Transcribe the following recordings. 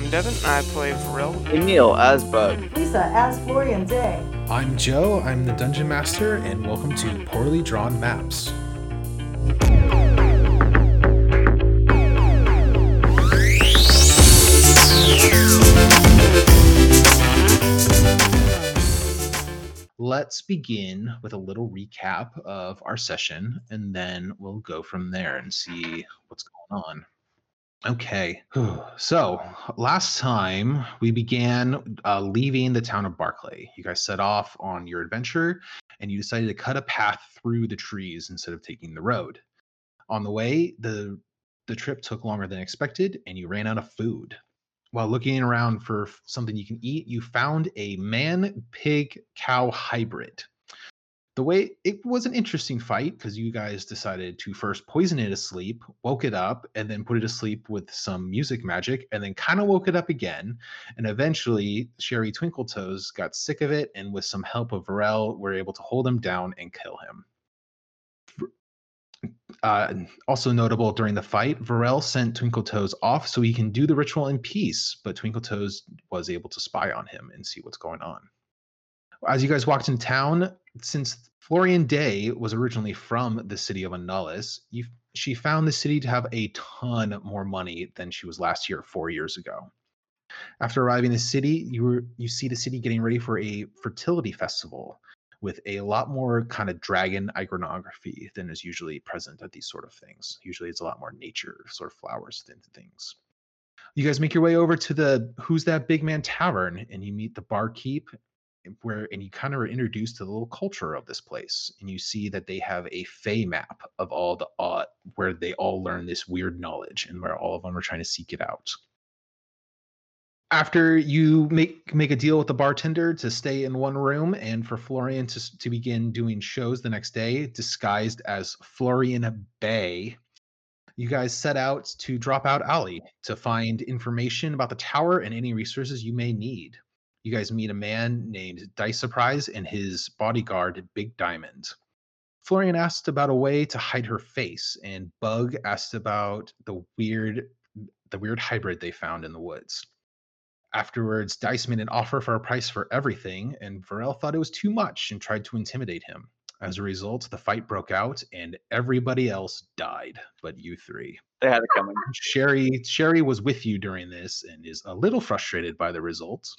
I'm Devin, and I play Varel. Emil as Bug. Lisa as Florian Day. I'm Joe, I'm the Dungeon Master, and welcome to Poorly Drawn Maps. Let's begin with a little recap of our session, and then we'll go from there and see what's going on. Okay, so last time we began leaving the town of Barclay. You guys set off on your adventure, and you decided to cut a path through the trees instead of taking the road. On the way, the trip took longer than expected, and you ran out of food. While looking around for something you can eat, you found a man-pig-cow hybrid. It was an interesting fight because you guys decided to first poison it asleep, woke it up, and then put it asleep with some music magic, and then kind of woke it up again. And eventually, Sherry Twinkletoes got sick of it, and with some help of Varel, were able to hold him down and kill him. Also notable during the fight, Varel sent Twinkletoes off so he can do the ritual in peace, but Twinkletoes was able to spy on him and see what's going on. As you guys walked in town, since Florian Day was originally from the city of Annulus, she found the city to have a ton more money than she was last year, 4 years ago. After arriving in the city, you see the city getting ready for a fertility festival with a lot more kind of dragon iconography than is usually present at these sort of things. Usually it's a lot more nature, sort of flowers than things. You guys make your way over to the Who's That Big Man Tavern, and you meet the barkeep, and you kind of are introduced to the little culture of this place, and you see that they have a Fey map of all the where they all learn this weird knowledge and where all of them are trying to seek it out. After you make a deal with the bartender to stay in one room and for Florian to begin doing shows the next day, disguised as Florian Bay, you guys set out to Drop Out Alley to find information about the tower and any resources you may need. You guys meet a man named Dice Surprise and his bodyguard, Big Diamond. Florian asked about a way to hide her face, and Bug asked about the weird hybrid they found in the woods. Afterwards, Dice made an offer for a price for everything, and Varel thought it was too much and tried to intimidate him. As a result, the fight broke out, and everybody else died, but you three. They had it coming. Sherry was with you during this and is a little frustrated by the results.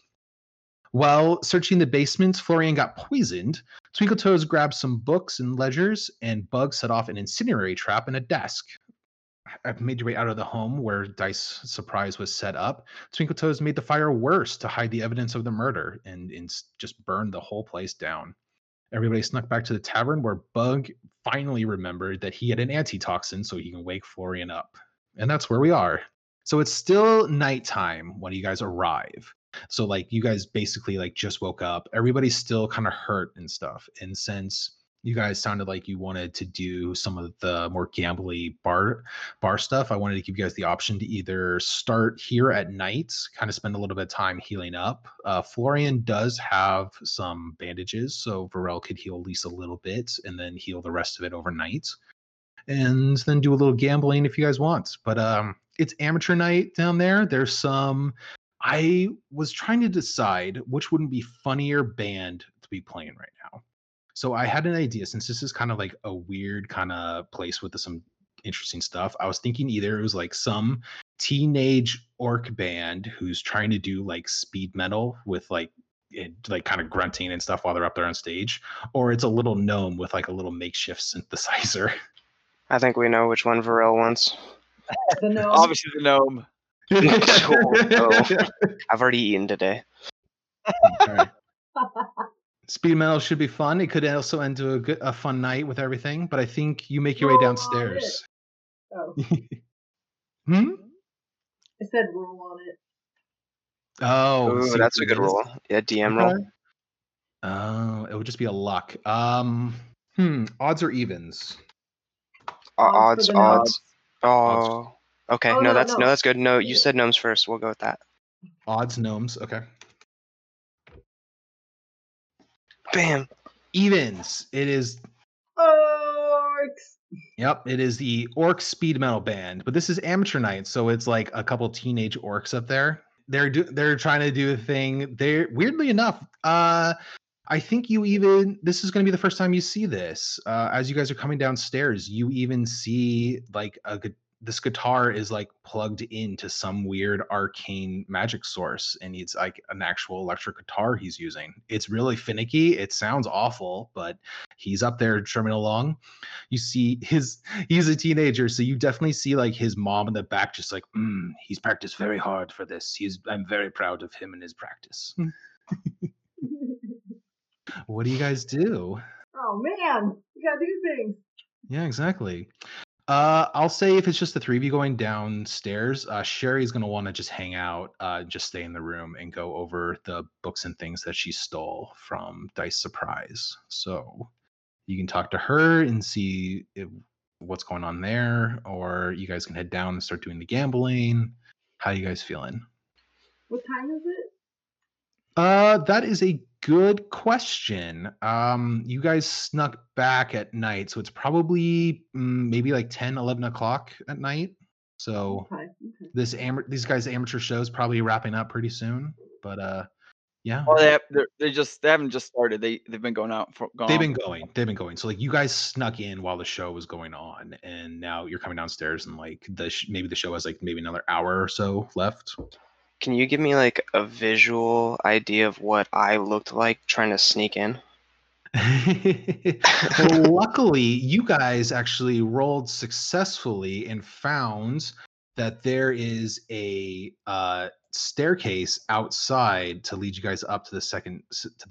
While searching the basement, Florian got poisoned. Twinkletoes grabbed some books and ledgers, and Bug set off an incendiary trap in a desk. I've made your way out of the home where Dice Surprise was set up. Twinkletoes made the fire worse to hide the evidence of the murder and just burned the whole place down. Everybody snuck back to the tavern where Bug finally remembered that he had an antitoxin so he can wake Florian up. And that's where we are. So it's still nighttime when you guys arrive. So like you guys basically like just woke up. Everybody's still kind of hurt and stuff. And since you guys sounded like you wanted to do some of the more gambly bar stuff, I wanted to give you guys the option to either start here at night, kind of spend a little bit of time healing up. Florian does have some bandages, so Varel could heal at least a little bit and then heal the rest of it overnight. And then do a little gambling if you guys want. But it's amateur night down there. There's some... I was trying to decide which wouldn't be funnier band to be playing right now. So I had an idea, since this is kind of like a weird kind of place with some interesting stuff. I was thinking either it was like some teenage orc band who's trying to do like speed metal with like kind of grunting and stuff while they're up there on stage, or it's a little gnome with like a little makeshift synthesizer. I think we know which one Varel wants. The gnome. Obviously the gnome. I've already eaten today. Right. Speed metal should be fun. It could also end to a fun night with everything, but I think you make your way downstairs. Oh. Hmm? I said roll on it. Oh, Ooh, that's a good roll. Yeah, DM roll. Oh, it would just be a luck. Odds or evens? Odds. Oh. Okay, Oh, no, no, that's no. that's good. No, you said gnomes first. We'll go with that. Odds, gnomes. Okay. Bam. Evens. It is. Orcs. Yep, it is the Orc Speed Metal Band, but this is amateur night, so it's like a couple teenage orcs up there. they're trying to do a thing. They're weirdly enough. I think this is going to be the first time you see this. As you guys are coming downstairs, you even see like this guitar is like plugged into some weird arcane magic source, and it's like an actual electric guitar he's using. It's really finicky. It sounds awful, but he's up there strumming along. You see he's a teenager, so you definitely see like his mom in the back, just like, he's practiced very hard for this. I'm very proud of him and his practice. What do you guys do? Oh man, you gotta do things. Yeah, exactly. I'll say if it's just the three of you going downstairs, Sherry's gonna want to just hang out, just stay in the room and go over the books and things that she stole from Dice Surprise. So you can talk to her and see what's going on there, or you guys can head down and start doing the gambling. How you guys feeling? What time is it? That is a good question. You guys snuck back at night, so it's probably maybe like 10, 11 o'clock at night. So Okay. these guys' amateur show is probably wrapping up pretty soon. But yeah, Or they haven't just started. They've been going out for they've been going. So like you guys snuck in while the show was going on, and now you're coming downstairs, and like maybe the show has like maybe another hour or so left. Can you give me like a visual idea of what I looked like trying to sneak in? Well, luckily, you guys actually rolled successfully and found that there is a staircase outside to lead you guys up to the second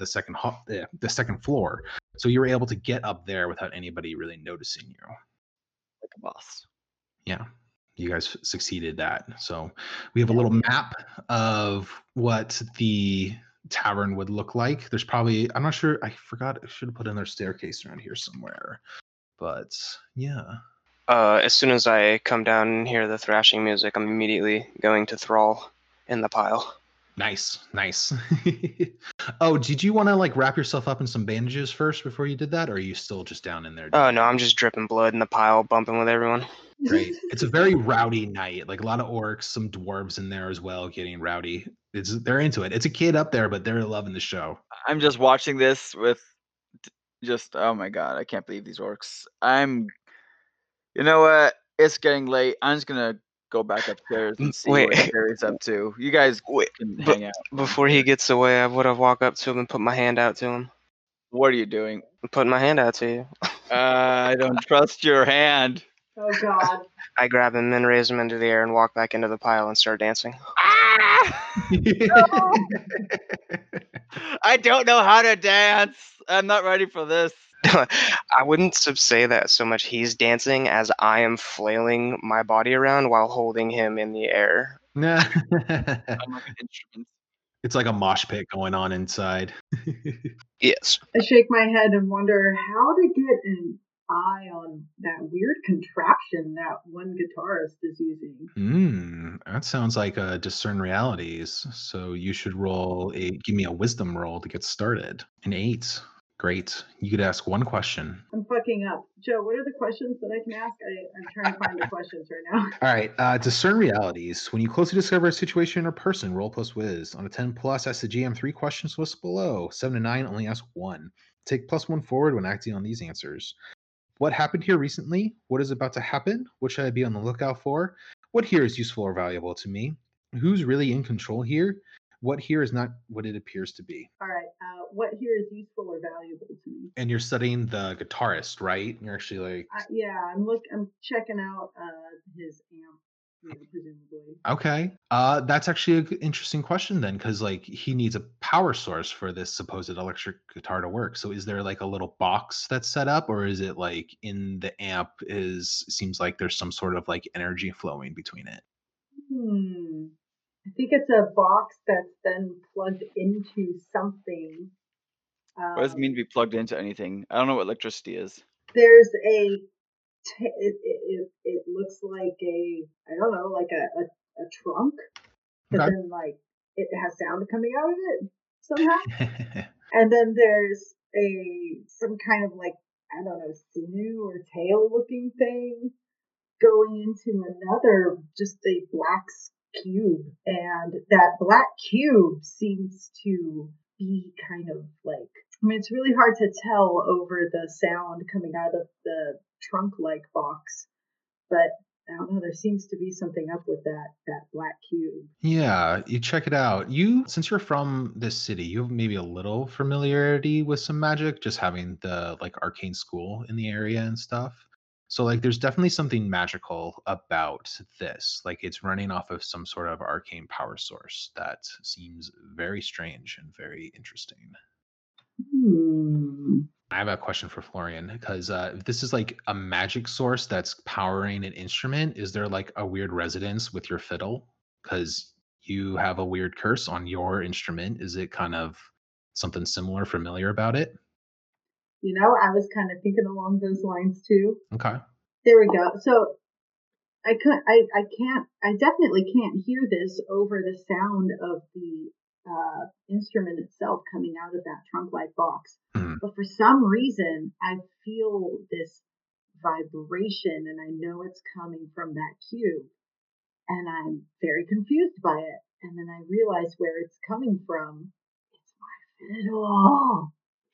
floor. So you were able to get up there without anybody really noticing you. like a boss. Yeah, you guys succeeded that. So we have a little map of what the tavern would look like. There's probably, I'm not sure, I forgot, I should have put in their staircase around here somewhere. But yeah. As soon as I come down and hear the thrashing music, I'm immediately going to Thrall in the pile. Nice. Oh, did you want to like wrap yourself up in some bandages first before you did that, or are you still just down in there? Oh no, I'm just dripping blood in the pile, bumping with everyone. Great. It's a very rowdy night. Like a lot of orcs, some dwarves in there as well, getting rowdy. They're into it. It's a kid up there, but they're loving the show. I'm just watching this with just, oh my god, I can't believe these orcs. You know what? It's getting late. I'm just gonna go back upstairs and see what Sherry's up to. You guys can hang out. Before he gets away, I would have walked up to him and put my hand out to him. What are you doing? I'm putting my hand out to you. I don't trust your hand. Oh god. I grab him and raise him into the air and walk back into the pile and start dancing. I don't know how to dance. I'm not ready for this. I wouldn't say that so much he's dancing as I am flailing my body around while holding him in the air. Nah. I'm like an instrument. It's like a mosh pit going on inside. Yes. I shake my head and wonder how to get an eye on that weird contraption that one guitarist is using. That sounds like a discern realities. So you should give me a wisdom roll to get started. An 8. Great. You could ask one question. I'm fucking up. Joe, what are the questions that I can ask? I'm trying to find the questions right now. All right. Discern realities. When you closely discover a situation or person, roll plus whiz. On a 10 plus, ask the GM 3 questions listed below. 7 to 9, only ask 1. Take +1 forward when acting on these answers. What happened here recently? What is about to happen? What should I be on the lookout for? What here is useful or valuable to me? Who's really in control here? What here is not what it appears to be. All right. What here is useful or valuable to me? And you're studying the guitarist, right? You're actually like, yeah, I'm checking out his amp, presumably. Okay. That's actually an interesting question then, because like he needs a power source for this supposed electric guitar to work. So is there like a little box that's set up, or is it like in the amp seems like there's some sort of like energy flowing between it? I think it's a box that's then plugged into something. What does it mean to be plugged into anything? I don't know what electricity is. There's it looks like I don't know, like a trunk, but Okay. then like it has sound coming out of it somehow. And then there's some kind of like, I don't know, sinew or tail looking thing going into another, just a black cube, and that black cube seems to be kind of like, I mean, it's really hard to tell over the sound coming out of the trunk-like box, but I don't know, there seems to be something up with that black cube. Yeah, you check it out. Since you're from this city, you have maybe a little familiarity with some magic, just having the like arcane school in the area and stuff. So like there's definitely something magical about this. Like it's running off of some sort of arcane power source that seems very strange and very interesting. I have a question for Florian because if this is like a magic source that's powering an instrument, is there like a weird resonance with your fiddle? Because you have a weird curse on your instrument. Is it kind of something similar, familiar about it? You know, I was kind of thinking along those lines too. Okay. There we go. So I definitely can't hear this over the sound of the instrument itself coming out of that trunk-like box. But for some reason, I feel this vibration, and I know it's coming from that cube, and I'm very confused by it. And then I realize where it's coming from. It's my fiddle.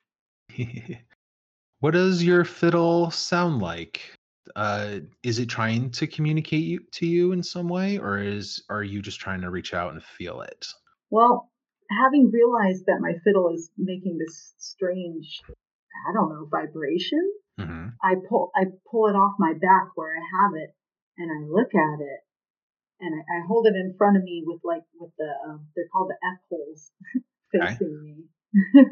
What does your fiddle sound like? Is it trying to communicate to you in some way, or are you just trying to reach out and feel it? Well, having realized that my fiddle is making this strange, I don't know, vibration, I pull it off my back where I have it, and I look at it, and I hold it in front of me with the they're called the F holes facing me.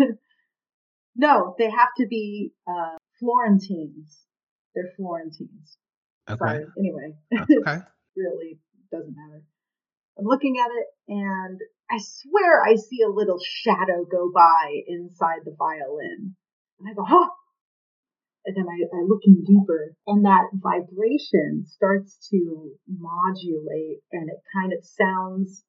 No, they have to be Florentines. They're Florentines. Okay. Sorry. Anyway, that's okay. Really doesn't matter. I'm looking at it, and I swear I see a little shadow go by inside the violin. And I go, huh! And then I look in deeper, and that vibration starts to modulate, and it kind of sounds,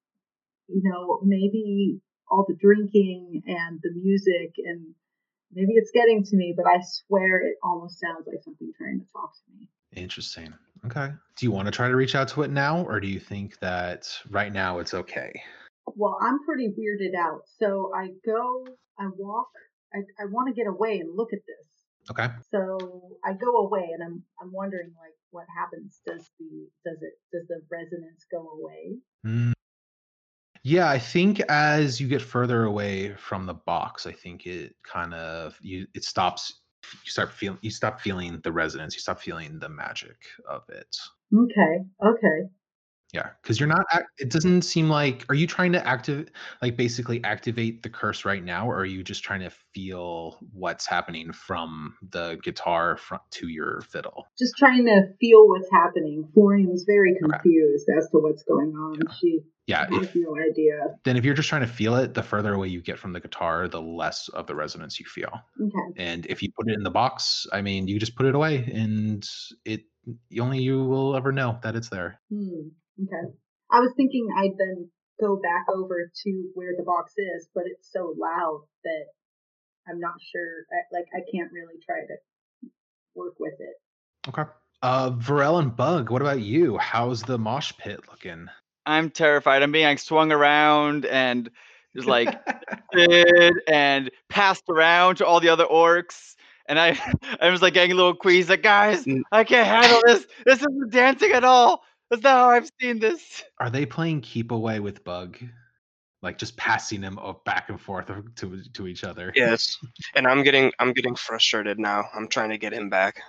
maybe all the drinking and the music, and maybe it's getting to me, but I swear it almost sounds like something trying to talk to me. Interesting. Okay. Do you want to try to reach out to it now, or do you think that right now it's okay? Well, I'm pretty weirded out. So I walk, I want to get away and look at this. Okay. So I go away, and I'm wondering, like, what happens? Does the resonance go away? Yeah, I think as you get further away from the box, I think it kind of it stops. You stop feeling the resonance. You stop feeling the magic of it. Okay. Yeah, because you're not. It doesn't seem like. Are you trying to basically activate the curse right now, or are you just trying to feel what's happening from the guitar to your fiddle? Just trying to feel what's happening. Florian's very confused as to what's going on. Yeah. She has no idea. Then if you're just trying to feel it, the further away you get from the guitar, the less of the resonance you feel. Okay. And if you put it in the box, I mean, you just put it away, and only you will ever know that it's there. Okay. I was thinking I'd then go back over to where the box is, but it's so loud that I'm not sure. I can't really try to work with it. Okay. Varel and Bug, what about you? How's the mosh pit looking? I'm terrified. I'm being like swung around and just like and passed around to all the other orcs. And I was like getting a little queasy, like, guys, I can't handle this. This isn't dancing at all. That's not how I've seen this. Are they playing keep away with Bug? Like just passing him back and forth to each other? Yes. And I'm getting frustrated now. I'm trying to get him back.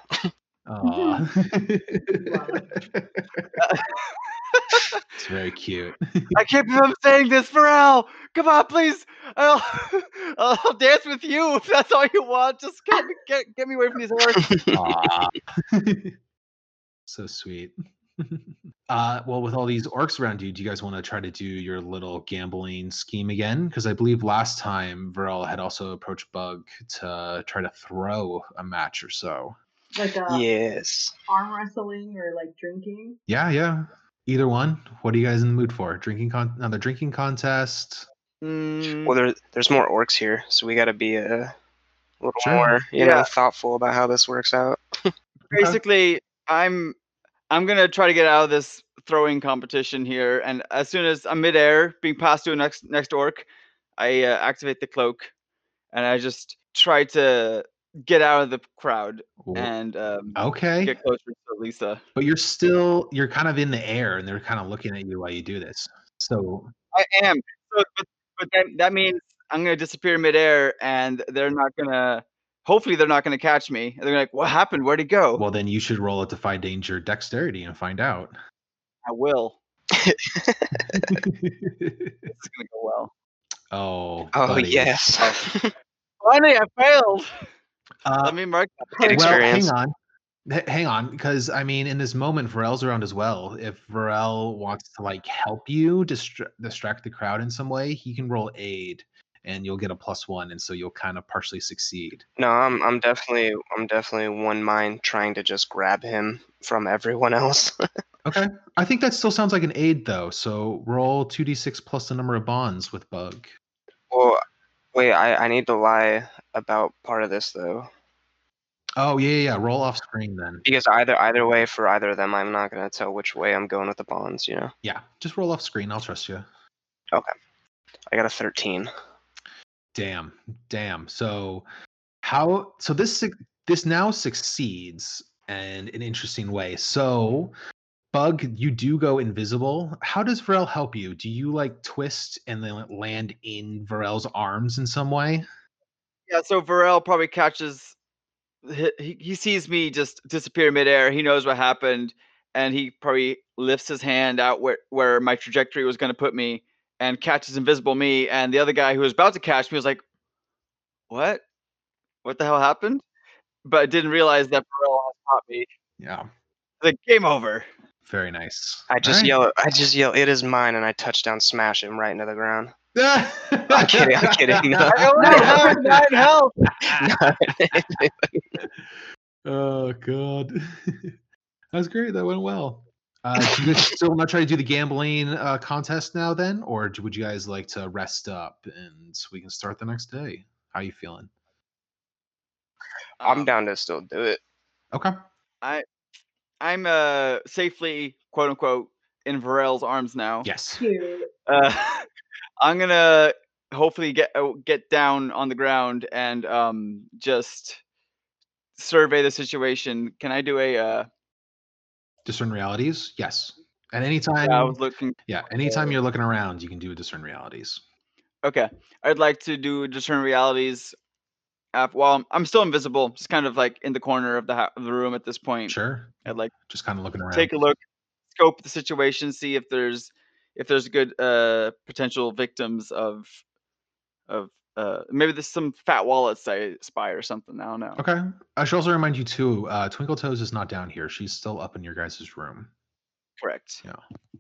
It's very cute. I can't believe I'm saying this, Varel. Come on, please. I'll dance with you if that's all you want. Just get me away from these orcs. So sweet. Well, with all these orcs around you, do you guys want to try to do your little gambling scheme again? Because I believe last time Varel had also approached Bug to try to throw a match or so. Like yes, arm wrestling or like drinking. Yeah. Either one. What are you guys in the mood for? Another drinking contest? Well, there's more orcs here, so we got to be a little more, thoughtful about how this works out. Basically, I'm gonna try to get out of this throwing competition here, and as soon as I'm midair, being passed to a next orc, I activate the cloak, and I just try to get out of the crowd and Okay. get closer to Lisa. But you're kind of in the air, and they're kind of looking at you while you do this. So I am. So, but then that means I'm gonna disappear midair, and they're not gonna. Hopefully, they're not gonna catch me. And they're like, "What happened? Where'd he go?" well, then you should roll a Defy Danger dexterity and find out. I will. This is gonna go well. Oh, Oh buddy. yes. Finally, I failed. Let me mark that. Good Well, experience. hang on, because I mean, in this moment, Varel's around as well. If Varel wants to like help you distract the crowd in some way, he can roll aid, and you'll get a +1, and so you'll kind of partially succeed. No, I'm definitely one mind trying to just grab him from everyone else. Okay, I think that still sounds like an aid though. So roll 2d6 plus the number of bonds with Bug. Well, wait, I need to lie about part of this though. Oh yeah. Roll off screen then. Because either way for either of them, I'm not gonna tell which way I'm going with the bonds. You know. Yeah, just roll off screen. I'll trust you. Okay. I got a 13. Damn. So this now succeeds and in an interesting way. So Bug, you do go invisible. How does Varel help you? Do you like twist and then land in Varel's arms in some way? Yeah. So Varel probably catches. He sees me just disappear midair. He knows what happened, and he probably lifts his hand out where my trajectory was going to put me, and catches invisible me. And the other guy who was about to catch me was like, "What? What the hell happened?" But didn't realize that Varel has caught me. Yeah. Like, game over. Very nice. I just All yell, "It is mine!" and I touchdown smash him right into the ground. right. I'm kidding. No. I only have 9 health. Oh god. That's great. That went well. Do you guys still not try to do the gambling contest now then? Or would you guys like to rest up and we can start the next day? How you feeling? I'm down to still do it. Okay. I'm safely, quote unquote, in Varel's arms now. Yes. Cute. I'm gonna hopefully get down on the ground and just survey the situation. Can I do a Discern realities? Yes. At any time. I was looking. Yeah, anytime you're looking around, you can do a discern realities. Okay, I'd like to do discern realities. Well, I'm still invisible, just kind of like in the corner of the room at this point. Sure. I'd like Just kind of looking around. take a look, scope the situation, see if there's good potential victims of maybe there's some fat wallets I spy or something. I don't know. Okay. I should also remind you too, Twinkle Toes is not down here. She's still up in your guys' room. Correct. Yeah.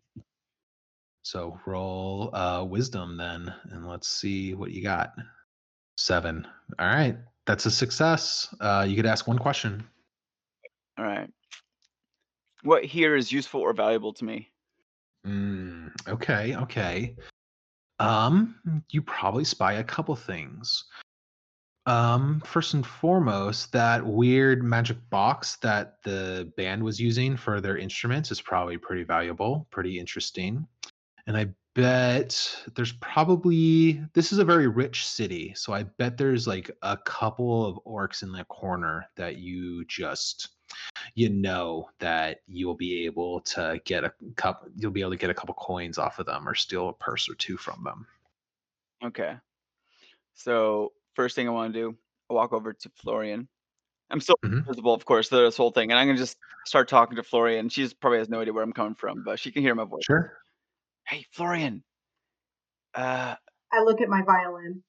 So roll wisdom then, and let's see what you got. 7. All right. That's a success. You could ask one question. All right. What here is useful or valuable to me? Okay. You probably spy a couple things. First and foremost, that weird magic box that the band was using for their instruments is probably pretty valuable, pretty interesting. And I bet there's probably, this is a very rich city, so I bet there's like a couple of orcs in the corner that you just, that you'll be able to get a couple coins off of them or steal a purse or two from them. Okay. So first thing I want to do, I walk over to Florian. I'm still visible, of course, this whole thing, and I'm gonna just start talking to Florian. She probably has no idea where I'm coming from, but she can hear my voice. Sure. Hey, Florian. I look at my violin.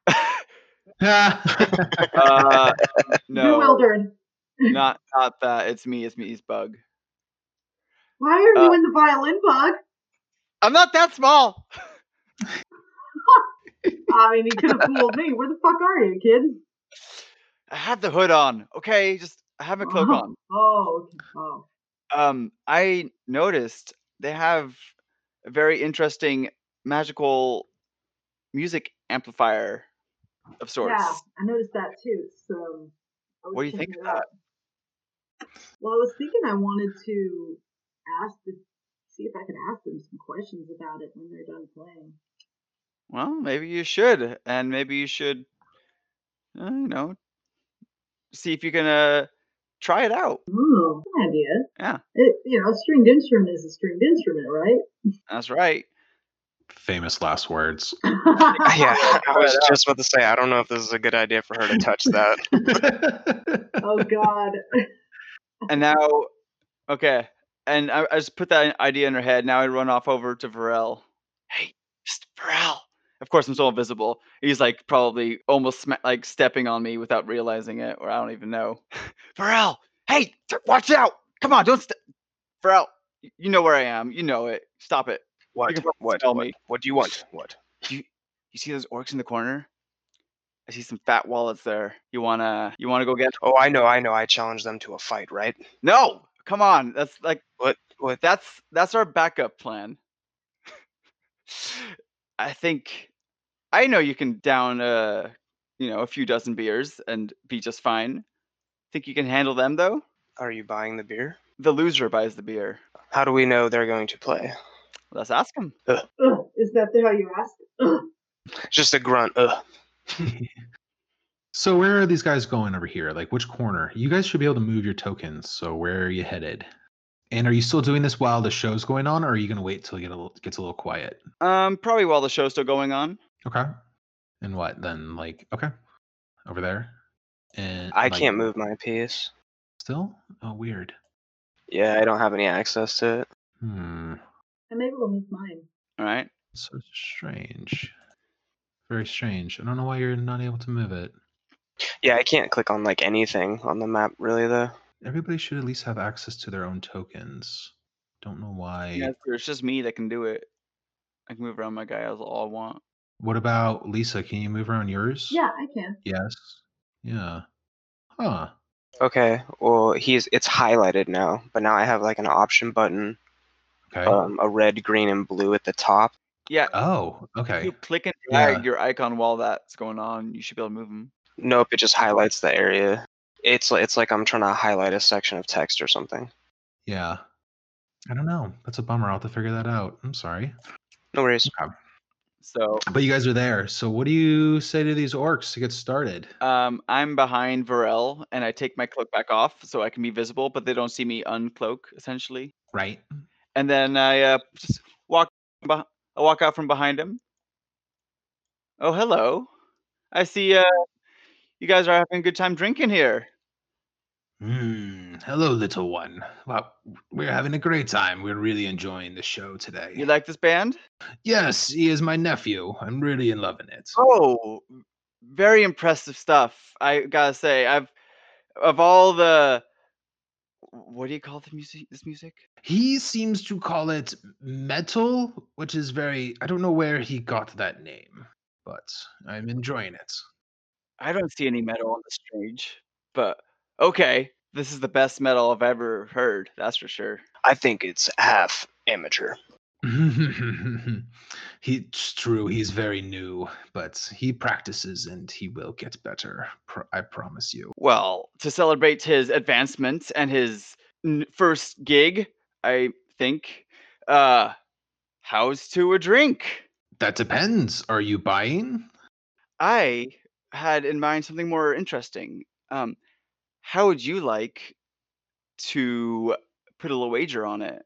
No. Bewildered. Not that. It's me. It's Bug. Why are you in the violin, Bug? I'm not that small. I mean, you could have fooled me. Where the fuck are you, kid? I had the hood on. Okay, just I have my cloak on. Oh, okay. Oh. I noticed they have a very interesting magical music amplifier of sorts. Yeah, I noticed that too. So, what do you think of that? Well, I was thinking I wanted to see if I can ask them some questions about it when they're done playing. Well, maybe you should, and maybe you should, see if you can try it out. Oh, good idea. Yeah, A stringed instrument is a stringed instrument, right? that's right. Famous last words. Yeah, I Try was it out. just about to say, I don't know if this is a good idea for her to touch that. Oh God. And now, okay, and I just put that idea in her head. Now I run off over to Varel. Hey, Mr. Varel. Of course, I'm so invisible. He's like probably almost like stepping on me without realizing it, or I don't even know. Varel, hey, watch out! Come on, don't. Varel, you know where I am. You know it. Stop it. What? You can probably What? smell What? me. What do you want? What? You see those orcs in the corner? I see some fat wallets there. You wanna go get? Oh, I know. I challenged them to a fight, right? No, come on. That's like What? What? that's our backup plan. I think I know you can down a few dozen beers and be just fine. Think you can handle them though? Are you buying the beer? The loser buys the beer. How do we know they're going to play? Let's ask them. Is that how you ask? Ugh. Just a grunt. So where are these guys going over here? Like which corner? You guys should be able to move your tokens. So where are you headed? And are you still doing this while the show's going on, or are you going to wait till it gets a little quiet? Probably while the show's still going on. Okay. And what then? Like okay, over there. And I like, can't move my piece. Still? Oh, weird. Yeah, I don't have any access to it. Hmm. And maybe we'll move mine. All right. So strange. Very strange. I don't know why you're not able to move it. Yeah, I can't click on like anything on the map really though. Everybody should at least have access to their own tokens. Don't know why. Yeah, it's just me that can do it. I can move around my guy all I want. What about Lisa? Can you move around yours? Yeah, I can. Yes. Yeah. Huh. Okay, well it's highlighted now, but now I have like an option button, Okay. a red, green, and blue at the top. Yeah. Oh, okay. You click and drag Yeah. your icon while that's going on. You should be able to move them. Nope, it just highlights the area. It's like I'm trying to highlight a section of text or something. Yeah. I don't know. That's a bummer. I'll have to figure that out. I'm sorry. No worries. Okay. So But you guys are there. So what do you say to these orcs to get started? I'm behind Varel and I take my cloak back off so I can be visible, but they don't see me uncloak essentially. Right. And then I just walk out from behind him. Oh, hello. I see you guys are having a good time drinking here. Hello, little one. Well, we're having a great time. We're really enjoying the show today. You like this band? Yes, he is my nephew. I'm really in love in it. Oh, very impressive stuff. I gotta say, of all the, what do you call the music? This music? He seems to call it metal, which is very, I don't know where he got that name, but I'm enjoying it. I don't see any metal on the stage, but okay, this is the best metal I've ever heard. That's for sure. I think it's half amateur. It's true, he's very new, but he practices and he will get better. I promise you. Well, to celebrate his advancement and his first gig, I think, how's to a drink? That depends. Are you buying? I had in mind something more interesting. How would you like to put a little wager on it?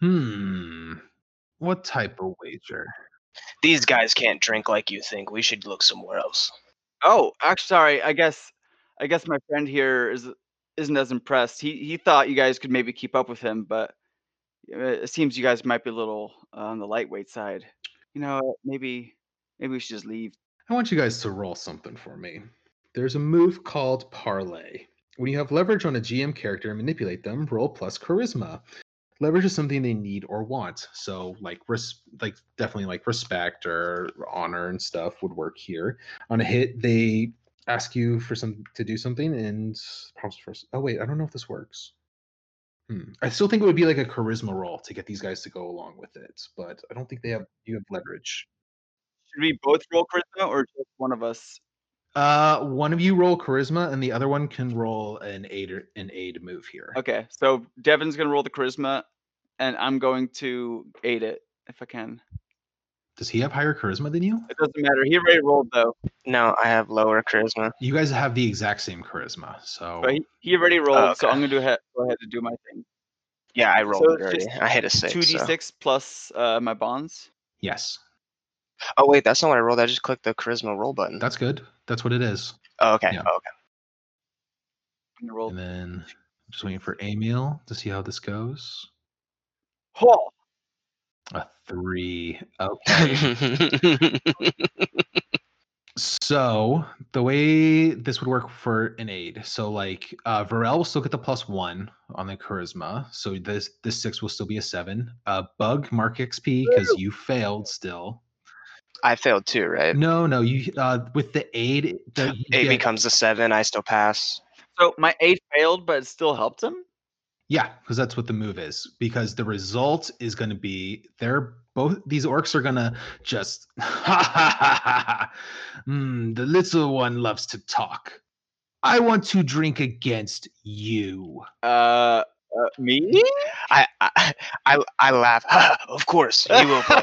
What type of wager? These guys can't drink like you think. We should look somewhere else. Oh, actually, sorry. I guess my friend here isn't as impressed. He thought you guys could maybe keep up with him, but it seems you guys might be a little on the lightweight side. You know, maybe we should just leave. I want you guys to roll something for me. There's a move called Parlay. When you have leverage on a GM character and manipulate them, roll plus charisma. Leverage is something they need or want. So definitely like respect or honor and stuff would work here. On a hit, they ask you to do something and prompts first. Oh wait, I don't know if this works. I still think it would be like a charisma roll to get these guys to go along with it, but I don't think you have leverage. Should we both roll charisma or just one of us? One of you roll charisma, and the other one can roll an aid move here. Okay, so Devin's gonna roll the charisma, and I'm going to aid it if I can. Does he have higher charisma than you? It doesn't matter. He already rolled though, No, I have lower charisma. You guys have the exact same charisma, so but he already rolled, so okay. I'm gonna go ahead and do my thing. Yeah, I rolled So it it's already. just I hit a 6. 2d6 So. plus my bonds. yes, Oh wait, that's not what I rolled. I just clicked the charisma roll button. that's good. That's what it is. Oh, okay. Yeah. Oh, okay. I'm gonna roll. And then just waiting for Emil to see how this goes. Oh, A 3. Okay. So the way this would work for an aid, so like Varel will still get the +1 on the charisma, so this 6 will still be a 7. Bug mark XP because you failed still. I failed too, right? No, you with the aid, you It get, becomes a 7. I still pass. so my aid failed, but it still helped him. yeah, because that's what the move is. Because the result is going to be these orcs are gonna just the little one loves to talk. I want to drink against you. Me? I laugh. Of course, he will play.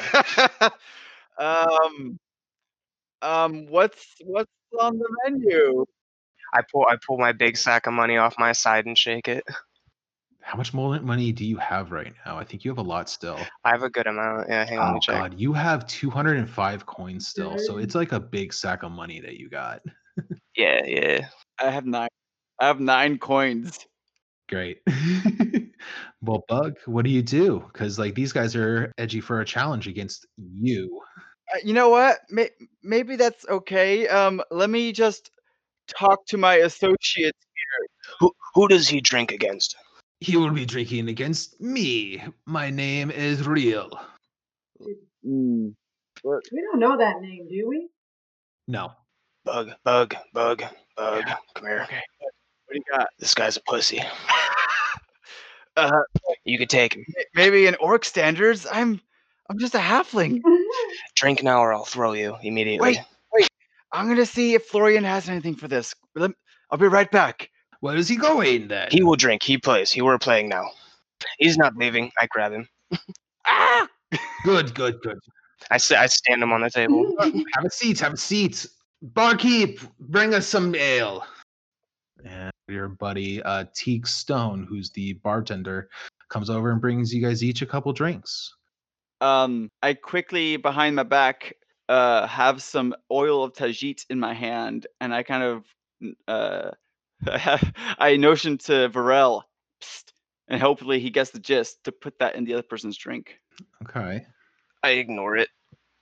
What's on the menu? I pull my big sack of money off my side and shake it. How much more money do you have right now? I think you have a lot still. I have a good amount. Yeah, hang on, let me Oh check. God, you have 205 coins still, so Good. it's like a big sack of money that you got. Yeah. I have 9. I have 9 coins. Great. Well, Bug, what do you do? Because like these guys are edgy for a challenge against you. You know what? Maybe that's okay. Let me just talk to my associates. Who does he drink against? He will be drinking against me. My name is Real. Hmm. We don't know that name, do we? No. Bug. Yeah. Come here. Okay. What do you got? This guy's a pussy. Uh, You could take him. maybe in orc standards, I'm just a halfling. Drink now or I'll throw you immediately. Wait. I'm gonna see if Florian has anything for this. I'll be right back. Where is he going then? He will drink. He plays. We're playing now. He's not leaving. I grab him. Ah! Good. I stand him on the table. Have a seat. Barkeep, bring us some ale. And your buddy Teague Stone, who's the bartender, comes over and brings you guys each a couple drinks. I quickly behind my back have some oil of Tajit in my hand, and I kind of I notion to Varel, psst, and hopefully he gets the gist to put that in the other person's drink. Okay. I ignore it.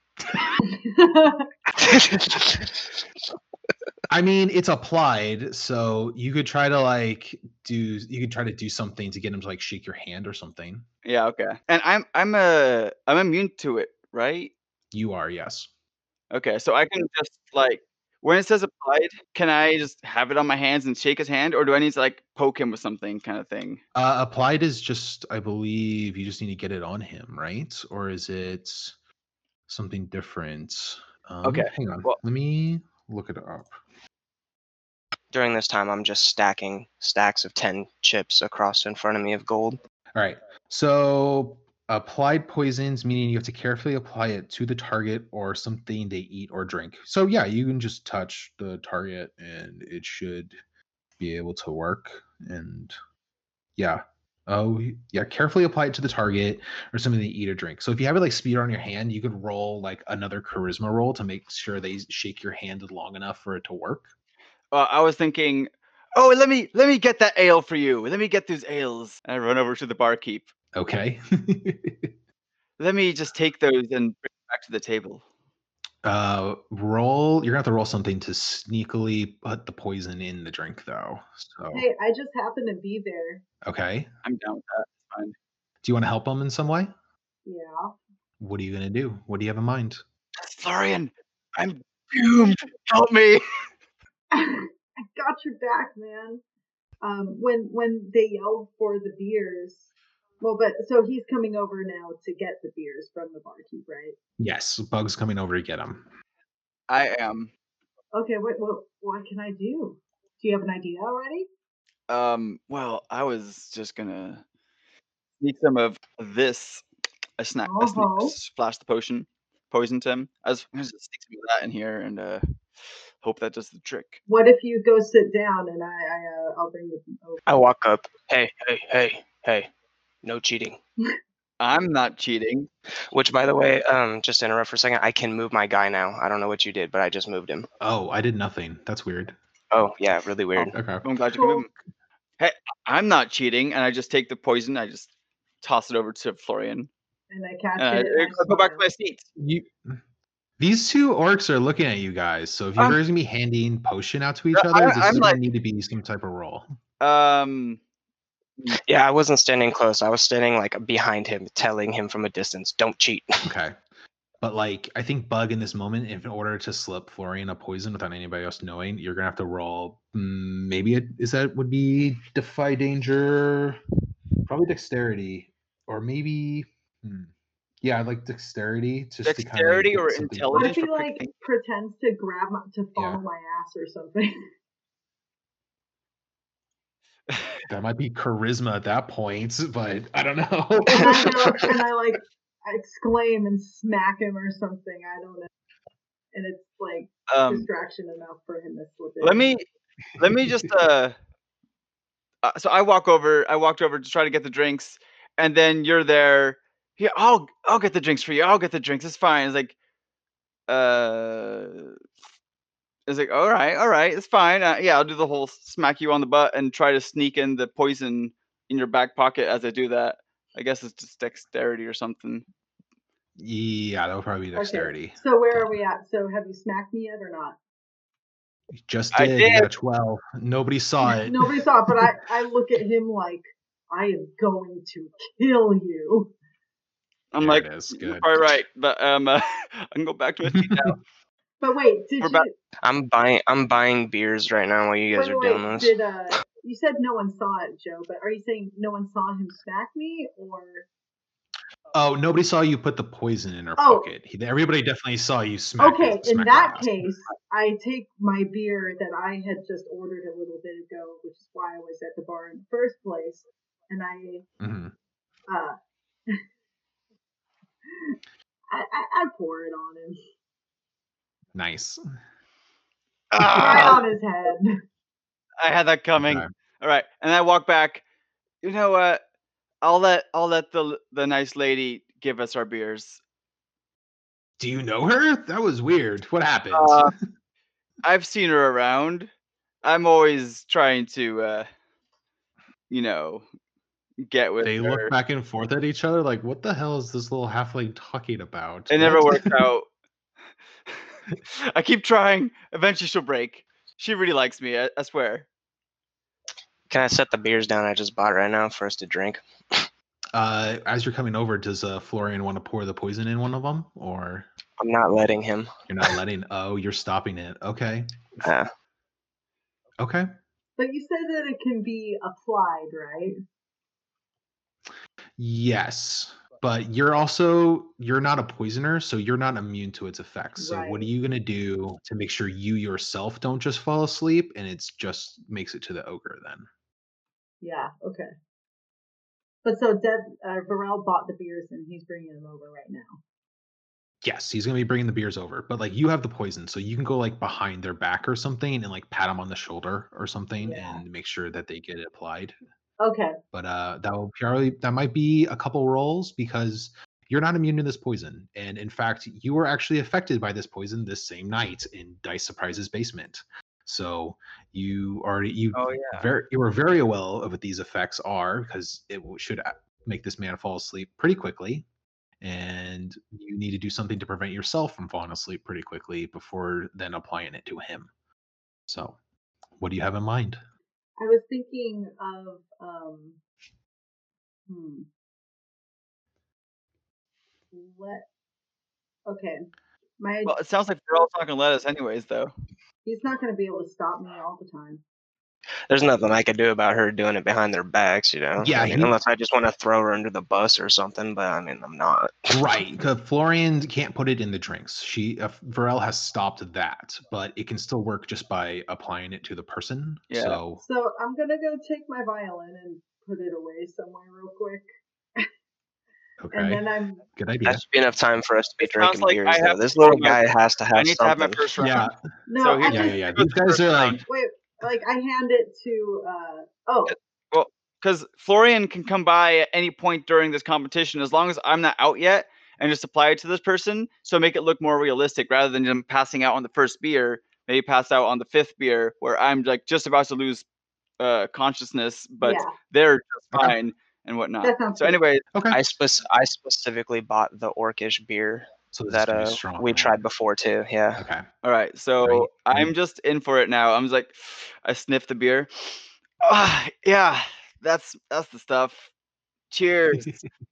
I mean, it's applied, so you could try to do something to get him to like shake your hand or something. Yeah, okay. And I'm immune to it, right? You are, yes. Okay, so I can just like when it says applied, can I just have it on my hands and shake his hand, or do I need to like poke him with something kind of thing? Applied is just, I believe, you just need to get it on him, right? Or is it something different? Okay, Hang on. well- Let me look it up. During this time, I'm just stacking stacks of 10 chips across in front of me of gold. All right. So applied poisons, meaning you have to carefully apply it to the target or something they eat or drink. So yeah, you can just touch the target and it should be able to work. And yeah. Oh yeah, carefully apply it to the target or something they eat or drink. So if you have it like speed on your hand, you could roll like another charisma roll to make sure they shake your hand long enough for it to work. I was thinking, oh, let me get that ale for you. Let me get those ales. And I run over to the barkeep. Okay. Let me just take those and bring them back to the table. Roll. You're gonna have to roll something to sneakily put the poison in the drink, though. So Hey, I just happened to be there. okay. I'm down with that. It's fine. Do you want to help them in some way? Yeah. What are you gonna do? What do you have in mind? Florian, I'm doomed. Help me. I got your back, man. When they yelled for the beers, well, but so he's coming over now to get the beers from the barkeep, right? Yes, Bug's coming over to get him. I am. Okay, what can I do? Do you have an idea already? Well, I was just gonna sneak some of this. I Oh. splash the poison to him. I just sneak some of that in here and hope that does the trick. What if you go sit down and I'll bring the over? I walk up. Hey. No cheating. I'm not cheating. Which, by the way, just to interrupt for a second, I can move my guy now. I don't know what you did, but I just moved him. Oh, I did nothing. That's weird. Oh, yeah, really weird. Okay. I'm glad you can move him. Hey, I'm not cheating, and I just take the poison. I just toss it over to Florian. And I catch And it. I go back to my seat. These two orcs are looking at you guys, so if you guys are gonna be handing potion out to each other, this is gonna need to be some type of roll. Yeah, I wasn't standing close. I was standing like behind him, telling him from a distance, "Don't cheat." Okay. But like, I think Bug in this moment, if in order to slip Florian a poison without anybody else knowing, you're gonna have to roll. Maybe would be Defy Danger, probably Dexterity, or maybe. Yeah, I'd like Dexterity. Just Dexterity to or Intelligence. What if he pretends to grab to follow my ass or something? That might be charisma at that point, but I don't know. and I exclaim and smack him or something. I don't know. And it's like distraction enough for him to slip in. Let me just so I walked over to try to get the drinks, and then you're there. Yeah, I'll get the drinks for you. I'll get the drinks. It's fine. It's like all right, it's fine. Yeah, I'll do the whole smack you on the butt and try to sneak in the poison in your back pocket as I do that. I guess it's just dexterity or something. Yeah, that would probably be dexterity. Okay. So where are we at? So have you smacked me yet or not? You just did. You got a 12. Nobody saw it. Nobody saw it, but I look at him like, I am going to kill you. I'm like, good. All right, but I can go back to my seat now. But wait, I'm buying beers right now while you guys are doing this. You said no one saw it, Joe, but are you saying no one saw him smack me, or? Oh, nobody saw you put the poison in her pocket. Everybody definitely saw you smack. Okay, in that case, I take my beer that I had just ordered a little bit ago, which is why I was at the bar in the first place, and I pour it on him. Nice. Right on his head. I had that coming. Okay. All right, and I walk back. You know what? I'll let the nice lady give us our beers. Do you know her? That was weird. What happened? I've seen her around. I'm always trying to, get with her. They look back and forth at each other like, what the hell is this little halfling talking about? It never works out. I keep trying. Eventually she'll break. She really likes me, I swear. Can I set the beers down I just bought right now for us to drink? As you're coming over, does Florian want to pour the poison in one of them, or? I'm not letting him. You're not letting. Oh, you're stopping it. Okay. Okay. But you said that it can be applied, right? Yes, but you're not a poisoner, so you're not immune to its effects. So what are you gonna do to make sure you yourself don't just fall asleep and it's just makes it to the ogre then? Yeah. Okay. But so Varel bought the beers and he's bringing them over right now. Yes, he's gonna be bringing the beers over, but like you have the poison, so you can go like behind their back or something and like pat them on the shoulder or something and make sure that they get it applied. Okay. But that might be a couple rolls because you're not immune to this poison, and in fact, you were actually affected by this poison this same night in Dice Surprises basement. So you were very well of what these effects are because it should make this man fall asleep pretty quickly, and you need to do something to prevent yourself from falling asleep pretty quickly before then applying it to him. So, what do you have in mind? I was thinking of Okay. Well, it sounds like Varel's not gonna let us anyways, though. He's not gonna be able to stop me all the time. There's nothing I could do about her doing it behind their backs, Yeah, unless I just want to throw her under the bus or something, but I'm not. Right, because Florian can't put it in the drinks. Varel has stopped that, but it can still work just by applying it to the person. Yeah. So I'm gonna go take my violin and put it away somewhere real quick. Okay. And then I'm Good That idea. should be enough time for us to be It sounds drinking like beers, I though. have This to roll little my guy has to I have need to have my something. first round. Yeah. no, So I here- just Yeah. Go to These the guys first are round. like, wait. Like I hand it to. Oh, Well, because Florian can come by at any point during this competition as long as I'm not out yet, and just apply it to this person. So make it look more realistic rather than just passing out on the first beer. Maybe pass out on the 5th beer where I'm like just about to lose consciousness, but yeah, they're just Okay. fine and whatnot. that sounds So good. anyway, okay. I specifically bought the orcish beer So this is that gonna be a strong we one. tried before too. Yeah. Okay. all right. So Right. I'm just in for it now. I'm just like, I sniff the beer. Yeah, that's the stuff. Cheers.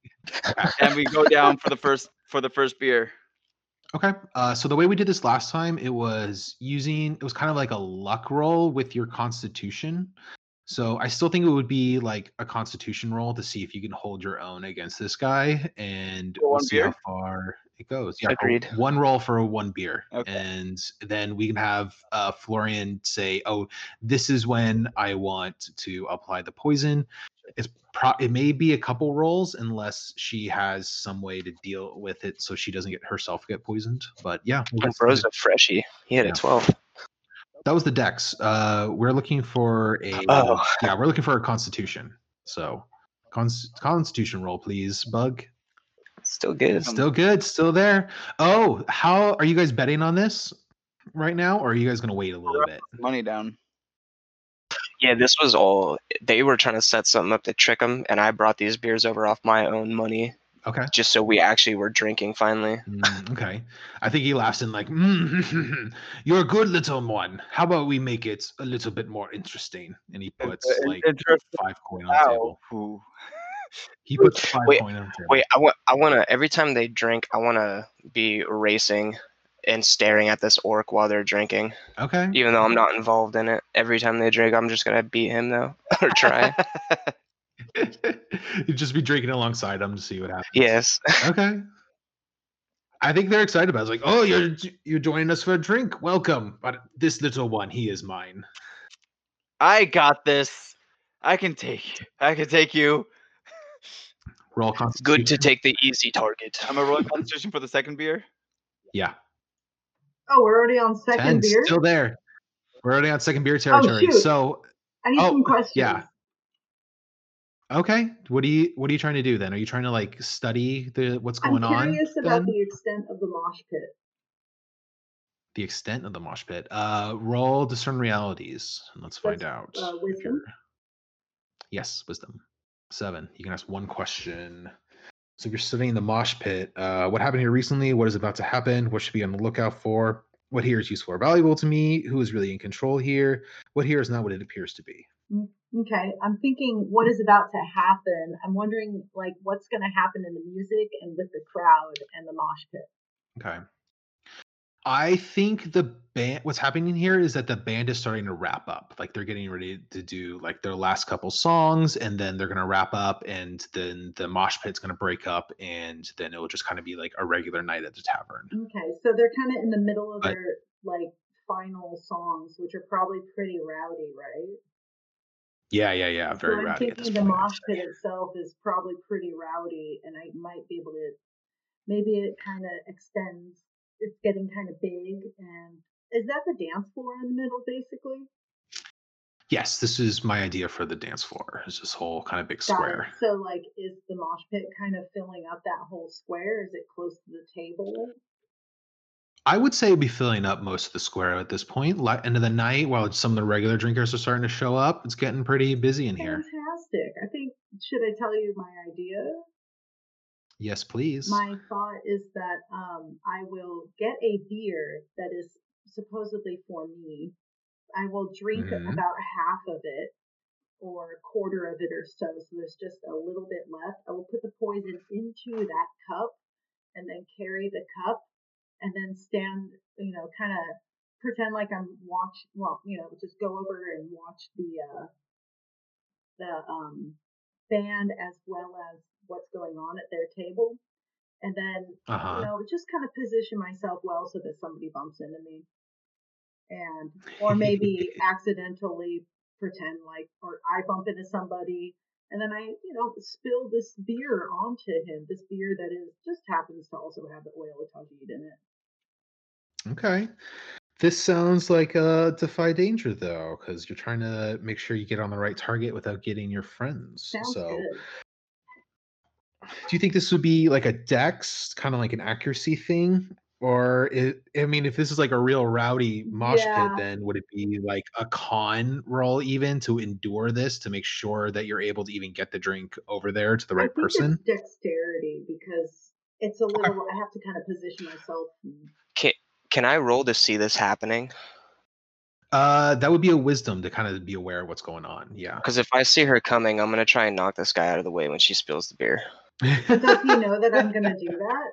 And we go down for the first beer. Okay. So the way we did this last time, it was kind of like a luck roll with your constitution. So I still think it would be like a constitution roll to see if you can hold your own against this guy, and For we'll one see beer? how far it goes. Yeah, for Agreed. one roll for one beer, Okay. and then we can have Florian say, "Oh, this is when I want to apply the poison." It may be a couple rolls unless she has some way to deal with it so she doesn't get herself get poisoned. But yeah, we'll And get bro's started. a freshie. He had Yeah. a 12. That was the dex. We're looking for a we're looking for a constitution. So constitution roll, please, Bug. Still good. Still good, still there. Oh, how are you guys betting on this right now, or are you guys gonna wait a little bit? Money down. Yeah, this was all. They were trying to set something up to trick them, and I brought these beers over off my own money Okay. just so we actually were drinking finally. Okay. I think he laughs in like, you're a good little one. How about we make it a little bit more interesting? And he puts like Interest. 5 coin on the table. Ooh. He puts 5 Wait, coin on the table. Wait, I wanna every time they drink, I wanna be racing and staring at this orc while they're drinking. Okay. Even though I'm not involved in it. Every time they drink, I'm just gonna beat him though. Or try. You'd just be drinking alongside them to see what happens. Yes. Okay. I think they're excited about it. It's like, oh, you're joining us for a drink. Welcome. But this little one, he is mine. I got this. I can take you. Roll It's good to constitution. take the easy target. I'm a rolling constitution for the second beer. Yeah. Oh, we're already on second 10, beer. still there. We're already on second beer territory. shoot. So I need some questions. yeah. Okay. What are you trying to do then? Are you trying to like study what's going on? I'm curious about then? the extent of the mosh pit. The extent of the mosh pit. Roll discern realities. And let's find out. if Wisdom? you're- Yes, wisdom. 7. You can ask one question. So if you're studying the mosh pit, what happened here recently? What is about to happen? What should be on the lookout for? What here is useful or valuable to me? Who is really in control here? What here is not what it appears to be? Okay, I'm thinking what is about to happen. I'm wondering like what's going to happen in the music and with the crowd and the mosh pit. Okay. I think the band, what's happening here is that the band is starting to wrap up. Like they're getting ready to do like their last couple songs, and then they're going to wrap up, and then the mosh pit's going to break up, and then it will just kind of be like a regular night at the tavern. Okay, so they're kind of in the middle of their like final songs, which are probably pretty rowdy, right? Yeah. So Very I'm rowdy at this thinking the point. mosh pit itself is probably pretty rowdy, and I might be able to. Maybe it kind of extends. It's getting kind of big, and is that the dance floor in the middle, basically? Yes, this is my idea for the dance floor. It's this whole kind of big Got square. it. So, like, is the mosh pit kind of filling up that whole square? Is it close to the table? I would say it'd be filling up most of the square at this point. End of the night, while some of the regular drinkers are starting to show up, it's getting pretty busy in here. Fantastic. I think, should I tell you my idea? Yes, please. My thought is that I will get a beer that is supposedly for me. I will drink about half of it or a quarter of it or so. So there's just a little bit left. I will put the poison into that cup and then carry the cup and then stand, kind of pretend like I'm just go over and watch the band as well as what's going on at their table. And then, just kind of position myself well so that somebody bumps into me. Or maybe accidentally pretend like, or I bump into somebody And then I, spill this beer onto him. This beer that just happens to also have the oil of Tajid in it. Okay. This sounds like a Defy Danger, though, because you're trying to make sure you get on the right target without getting your friends. Sounds good. Do you think this would be like a dex, kind of like an accuracy thing? Or, if this is like a real rowdy mosh pit, then would it be like a con roll even to endure this, to make sure that you're able to even get the drink over there to the right person? It's dexterity, because it's a little, I have to kind of position myself. Can I roll to see this happening? That would be a wisdom to kind of be aware of what's going on. Yeah. Because if I see her coming, I'm gonna try and knock this guy out of the way when she spills the beer. But does he know that I'm gonna do that?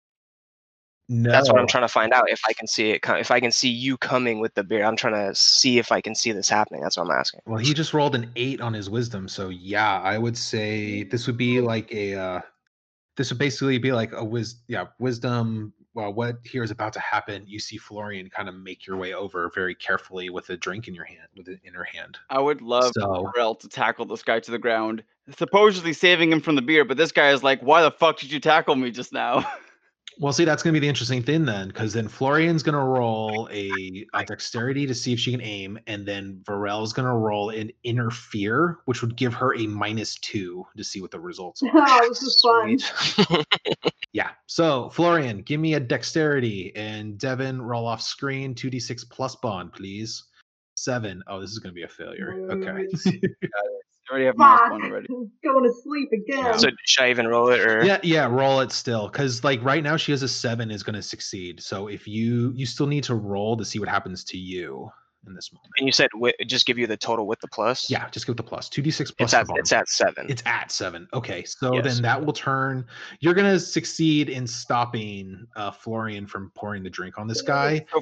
No. That's what I'm trying to find out. If I can see it, if I can see you coming with the beer, I'm trying to see if I can see this happening. That's what I'm asking. Well, he just rolled an 8 on his wisdom, so yeah, I would say this would be like this would basically be like a wisdom. Well, what here is about to happen? You see Florian kind of make your way over very carefully with a drink in your hand, in her hand. I would love Varel to tackle this guy to the ground, supposedly saving him from the beer, but this guy is like, "Why the fuck did you tackle me just now?" Well, see, that's going to be the interesting thing then, because then Florian's going to roll a dexterity to see if she can aim, and then Varel's going to roll an interfere, which would give her a -2 to see what the results are. Oh, this is fun. Yeah. So, Florian, give me a dexterity, and Devin, roll off screen 2d6 plus bond, please. 7. Oh, this is going to be a failure. Okay. I already have -1 already. I'm going to sleep again. So should I even roll it, or? Yeah, roll it still, because like right now she has a 7 is going to succeed. So if you still need to roll to see what happens to you in this moment. And you said just give you the total with the plus? Yeah, just give the plus 2d6 plus. It's at 7. It's at 7. Okay, so then that will turn. You're going to succeed in stopping Florian from pouring the drink on this guy. So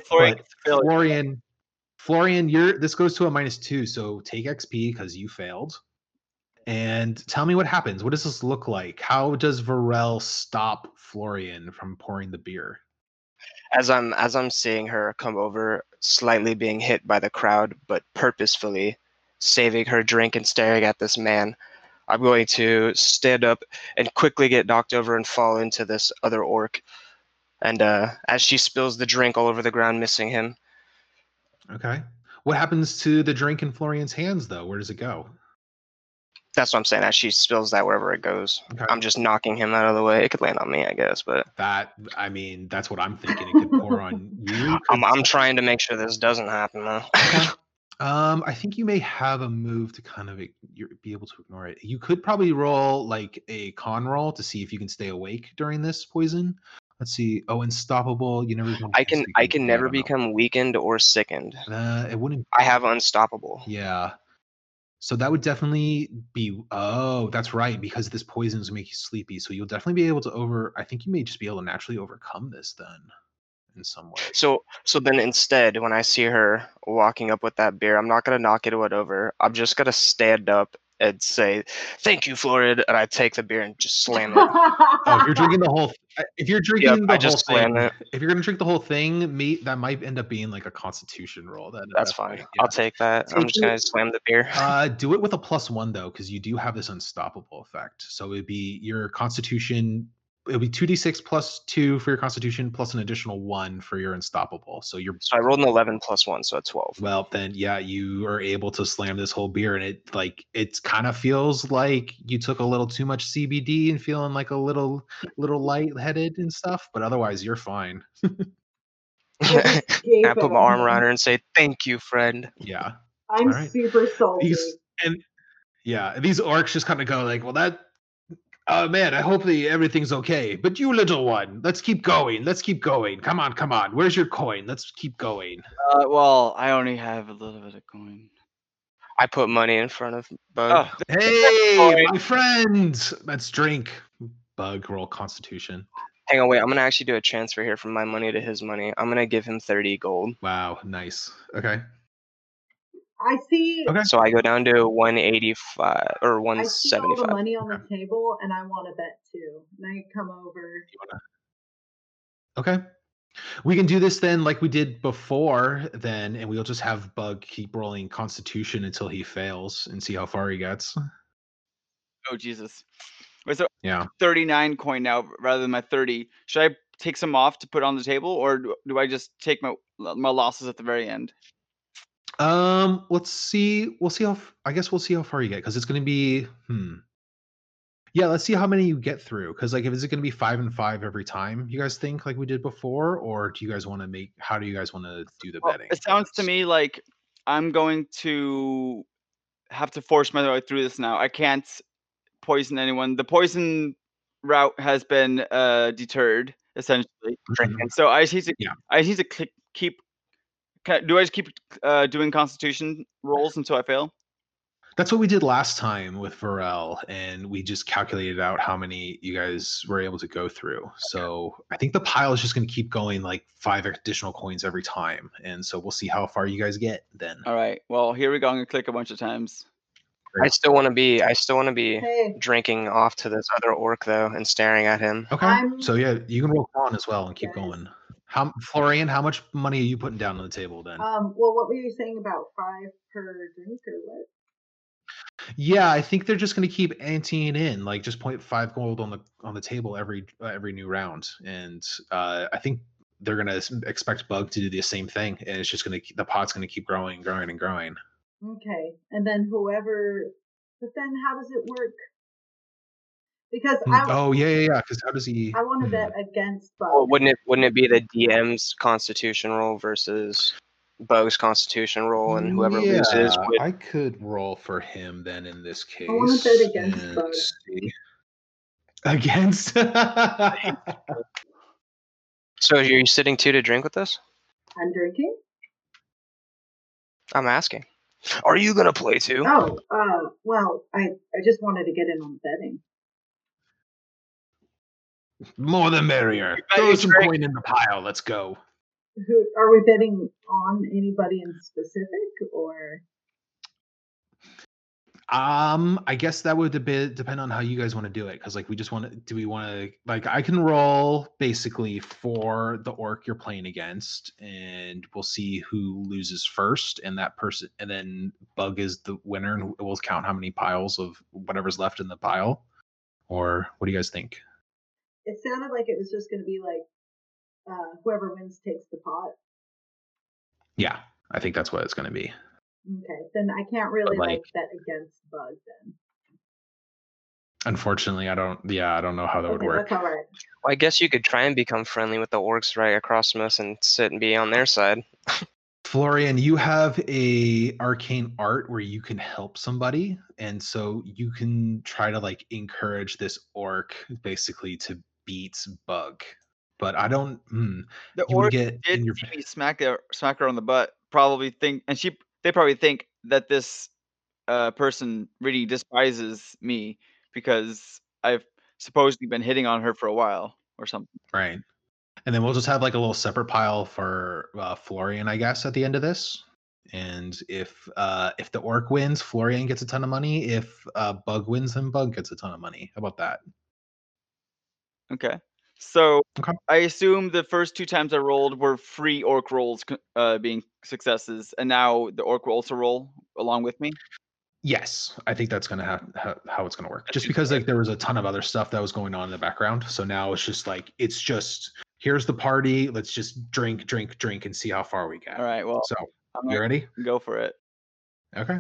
Florian, this goes to a -2. So take XP because you failed. And tell me what happens. What does this look like? How does Varel stop Florian from pouring the beer? As I'm seeing her come over, slightly being hit by the crowd, but purposefully saving her drink and staring at this man, I'm going to stand up and quickly get knocked over and fall into this other orc. And as she spills the drink all over the ground, missing him. Okay. What happens to the drink in Florian's hands, though? Where does it go? That's what I'm saying. As she spills that wherever it goes, okay. I'm just knocking him out of the way. It could land on me, I guess, but that's what I'm thinking. It could pour on you. I'm trying to make sure this doesn't happen, though. Okay. I think you may have a move to kind of be able to ignore it. You could probably roll like a con roll to see if you can stay awake during this poison. Let's see. Oh, unstoppable. You never. I can never become weakened or sickened. It wouldn't. I have unstoppable. Yeah. So that would definitely be. Oh, that's right, because this poisons make you sleepy. So you'll definitely be able to I think you may just be able to naturally overcome this then, in some way. So then instead, when I see her walking up with that beer, I'm not gonna knock it over. I'm just gonna stand up and say, "Thank you, Florian," and I take the beer and just slam it. Oh, if you're drinking the whole. If you're drinking the whole thing, if you're gonna drink the whole thing, that might end up being like a Constitution roll. That's fine. Yeah. I'll take that. I'm just gonna slam the beer. Do it with a +1 though, because you do have this unstoppable effect. So it'd be your Constitution. It'll be 2d6 +2 for your Constitution, plus an additional 1 for your unstoppable. So I rolled an 11 + 1, so 12. Well, then yeah, you are able to slam this whole beer, and it kind of feels like you took a little too much CBD and feeling like a little lightheaded and stuff, but otherwise you're fine. I put my arm around her and say, "Thank you, friend." Yeah, I'm super salty. These orcs just kind of go like, "Well, that." Man, I hope everything's okay. But you, little one, let's keep going. Come on. Where's your coin? Let's keep going. Well, I only have a little bit of coin. I put money in front of Bug. Oh. Hey, my friend. Let's drink. Bug, roll Constitution. Hang on, wait. I'm going to actually do a transfer here from my money to his money. I'm going to give him 30 gold. Wow, nice. Okay. I see. Okay. So I go down to 185 or 175. I see all the money on the table, and I want to bet too. And I come over. Okay. We can do this then, like we did before, then, and we'll just have Bug keep rolling Constitution until he fails and see how far he gets. Oh Jesus! Wait, so Yeah. 39 coin now rather than my 30. Should I take some off to put on the table, or do I just take my losses at the very end? Let's see. We'll see I guess we'll see how far you get because it's going to be. Yeah, let's see how many you get through. Because like, if is it going to be 5 and 5 every time? You guys think like we did before, or do you guys want to make? How do you guys want to do the Well, betting? it sounds to me like I'm going to have to force my way through this now. I can't poison anyone. The poison route has been deterred essentially. Mhm. So I just need to Yeah. I just need to keep. Do I just keep doing Constitution rolls until I fail? That's what we did last time with Varel, and we just calculated out how many you guys were able to go through. So I think the pile is just going to keep going like 5 additional coins every time, and so we'll see how far you guys get then. All right. Well, here we go. I'm gonna click a bunch of times. I still want to be Hey. drinking off to this other orc though and staring at him. Okay. So yeah, you can roll con as well and keep Yes. going. Florian, how much money are you putting down on the table then? Well, what were you saying about 5 per drink or what? Yeah, I think they're just going to keep anteing in, like just 0.5 gold on the table every new round, and I think they're going to expect Bug to do the same thing, and it's just going to the pot's going to keep growing, growing, and growing. Okay, and then whoever. But then, how does it work? Because Yeah. Because how does he? I want to bet against Bug. Well, wouldn't it be the DM's Constitution roll versus Bug's Constitution roll, and whoever loses would. I could roll for him then in this case. I want to bet against Bug. Against. So are you sitting two to drink with us? I'm drinking. I'm asking. Are you gonna play too? Oh, well, I just wanted to get in on betting. More the merrier. Throw some coin in the pile. Let's go. Who are we betting on? Anybody in specific, or? I guess that would depend on how you guys want to do it. Because like, we just want to. Do we want to like? I can roll basically for the orc you're playing against, and we'll see who loses first, and that person, and then Bug is the winner, and we'll count how many piles of whatever's left in the pile. Or what do you guys think? It sounded like it was just going to be like whoever wins takes the pot. Yeah, I think that's what it's going to be. Okay, then I can't really like bet against Bug then. Unfortunately, I don't know how that would work. That's all right. Well, I guess you could try and become friendly with the orcs right across from us and sit and be on their side. Florian, you have a arcane art where you can help somebody, and so you can try to like encourage this orc basically to beat Bug. But I don't. The you would orc get did in your see me smack her on the butt. Probably think, and they probably think that this person really despises me because I've supposedly been hitting on her for a while or something. right. And then we'll just have like a little separate pile for Florian, I guess, at the end of this. And if the orc wins, Florian gets a ton of money. If Bug wins, then Bug gets a ton of money. How about that? Okay. So Okay. I assume the first 2 times I rolled were free orc rolls being successes, and now the orc will also roll along with me. Yes, I think that's gonna how it's gonna work. Just because like there was a ton of other stuff that was going on in the background, so now it's just here's the party. Let's just drink, and see how far we get. All right. Well, so you ready? Go for it. Okay.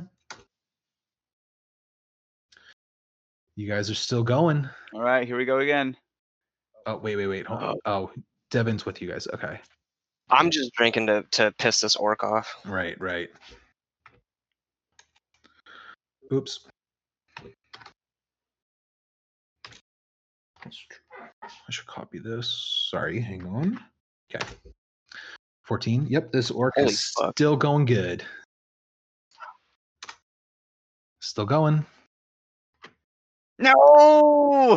You guys are still going. All right, here we go again. Oh wait. Hold on. Oh, Devin's with you guys. Okay. I'm just drinking to piss this orc off. Right. Oops. I should copy this. Sorry, hang on. Okay. 14. Yep, this orc Holy is fuck. still going good. Still going. No!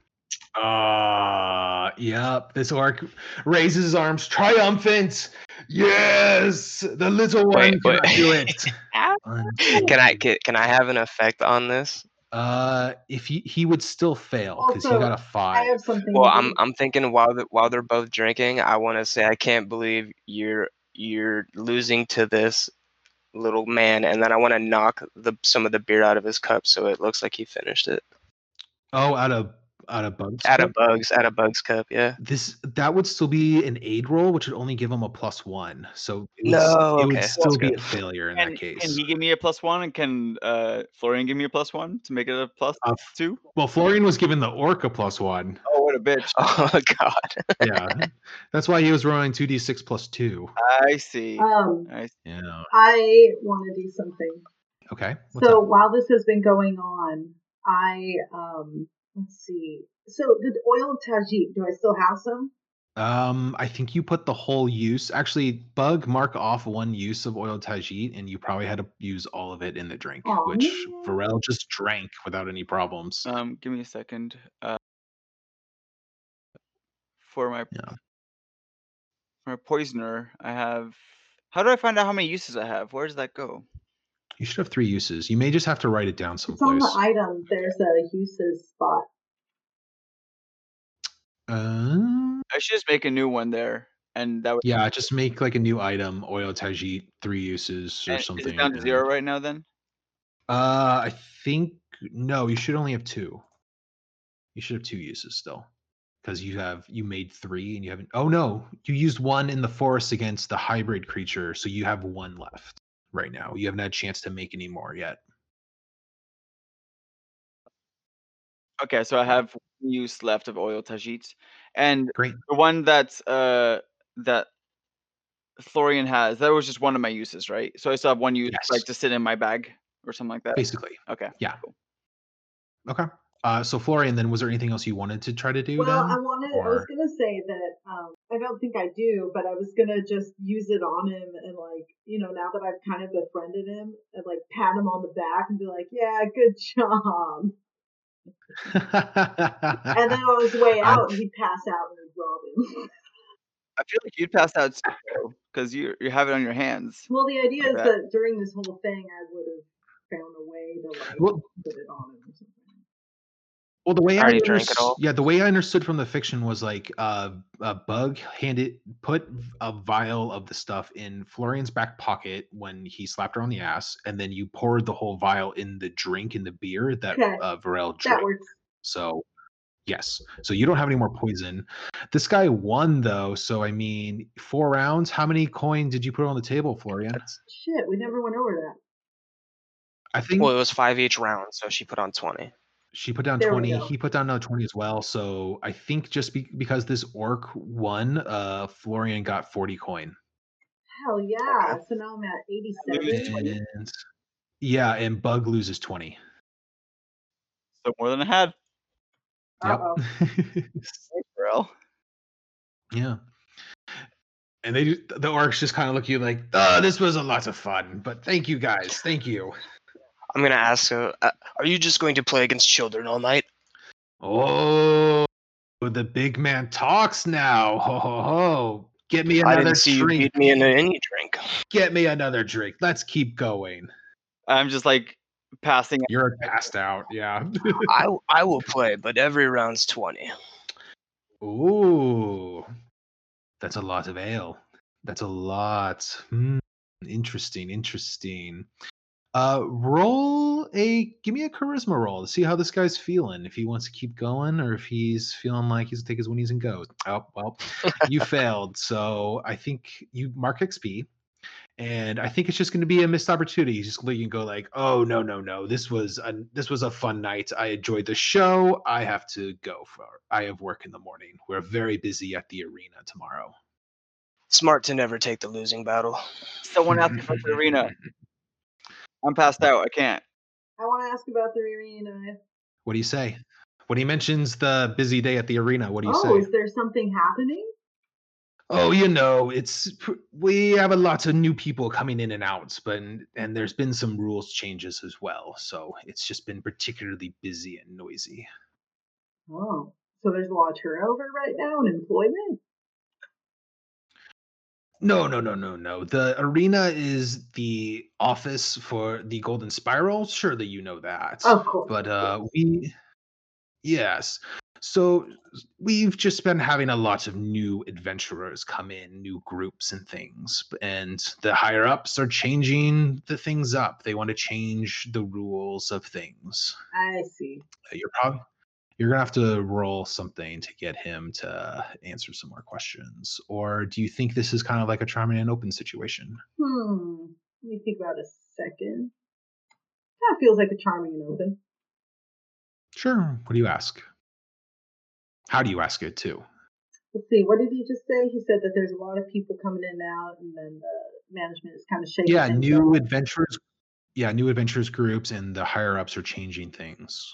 Yep. This orc raises his arms, triumphant. Yes, the little one cannot do it. Can I have an effect on this? If he would still fail because he Also, got a 5. I have something. Well, to do. I'm thinking while they're both drinking, I want to say I can't believe you're losing to this little man, and then I want to knock some of the beer out of his cup so it looks like he finished it. Oh, out of Bugs Out Cup? of Bugs Cup, yeah. That would still be an aid roll, which would only give him a +1. So No, it would okay, still that's be good. a failure in that Can case. he give me a +1, and can Florian give me a +1 to make it a +2? Well, Florian was given the orc a +1. Oh, what a bitch! Oh God. Yeah, that's why he was rolling 2d6 +2. I see. Yeah. I want to do something. Okay. What's So up? while this has been going on, I let's see. So the oil of Tajik, do I still have some? I think you put the whole use. Actually, Bug, mark off one use of oil Tajit, and you probably had to use all of it in the drink, Oh, which man. Varel just drank without any problems. Give me a second. For my Yeah. poisoner, I have. How do I find out how many uses I have? Where does that go? You should have 3 uses. You may just have to write it down It's on the someplace. item. There's a uses spot. I should just make a new one there, and that would. Yeah, just make like a new item, oil Tajit, 3 uses or And is something. it down to 0 right now then? I think no, you should only have 2. You should have 2 uses still. Because you made 3 and you haven't. Oh no, you used 1 in the forest against the hybrid creature, so you have 1 left right now. You haven't had a chance to make any more yet. Okay, so I have 1 use left of oil Tajit, and Great. the one that Florian has, that was just one of my uses, right? So I still have 1 use, Yes. like, to sit in my bag or something like that? Basically. Okay. Yeah. Cool. Okay. So Florian, then was there anything else you wanted to try to do Well, then? I was gonna say that I don't think I do, but I was gonna just use it on him and now that I've kind of befriended him and pat him on the back and be like, yeah, good job. And then on his way out, he'd pass out and we'd rob him. I feel like you'd pass out too, because you have it on your hands. Well, the idea is that. that during this whole thing, I would have found a way to put it on him or something. Well, the way Already drank it all? the way I understood from the fiction was like a Bug put a vial of the stuff in Florian's back pocket when he slapped her on the ass, and then you poured the whole vial in the drink in the beer that Okay. Varel That drank. works. So yes, so you don't have any more poison. This guy won though, so I mean, 4 rounds. How many coin did you put on the table, Florian? Shit, we never went over that. I think Well, it was 5 each round, so she put on 20. she put down There we 20. go. He put down another 20 as well. So I think just because this orc won, Florian got 40 coin. Hell yeah! Okay. So now I'm at 87. And yeah, and Bug loses 20. So more than I had. Yep. Uh-oh. Thanks, bro. Yeah. And the orcs just kind of look at you like, oh, this was a lot of fun, but thank you guys. Thank you. I'm gonna ask, are you just going to play against children all night? Oh, the big man talks now. Ho ho ho. Get me I another didn't see you drink. beat me in any drink. Get me another drink. Let's keep going. I'm just like passing. You're passed out. Yeah. I will play, but every round's 20. Ooh. That's a lot of ale. That's a lot. Interesting. Give me a charisma roll to see how this guy's feeling. If he wants to keep going or if he's feeling like he's take his winnings and go. Oh, well, you failed. So I think you mark XP. And I think it's just going to be a missed opportunity. Just you can go like, oh no, this was a fun night. I enjoyed the show. I have to go I have work in the morning. We're very busy at the arena tomorrow. Smart to never take the losing battle. Someone asked about the arena. I'm passed out. I can't. I want to ask about the arena. What do you say? When he mentions the busy day at the arena, what do you say? Oh, is there something happening? Oh, we have a lot of new people coming in and out, and there's been some rules changes as well. So it's just been particularly busy and noisy. Oh, so there's a lot of turnover right now in employment? No. The arena is the office for the Golden Spiral. Surely you know that. Of course. But yes. So we've just been having a lot of new adventurers come in, new groups and things. And the higher ups are changing the things up. They want to change the rules of things. I see. You're probably You're gonna have to roll something to get him to answer some more questions. Or do you think this is kind of like a charming and open situation? Let me think about a second. Kind of feels like a charming and open. Sure. What do you ask? How do you ask it too? Let's see, what did he just say? He said that there's a lot of people coming in and out, and then the management is kind of shaking Yeah, things new up. adventures. Yeah, new adventures groups and the higher ups are changing things.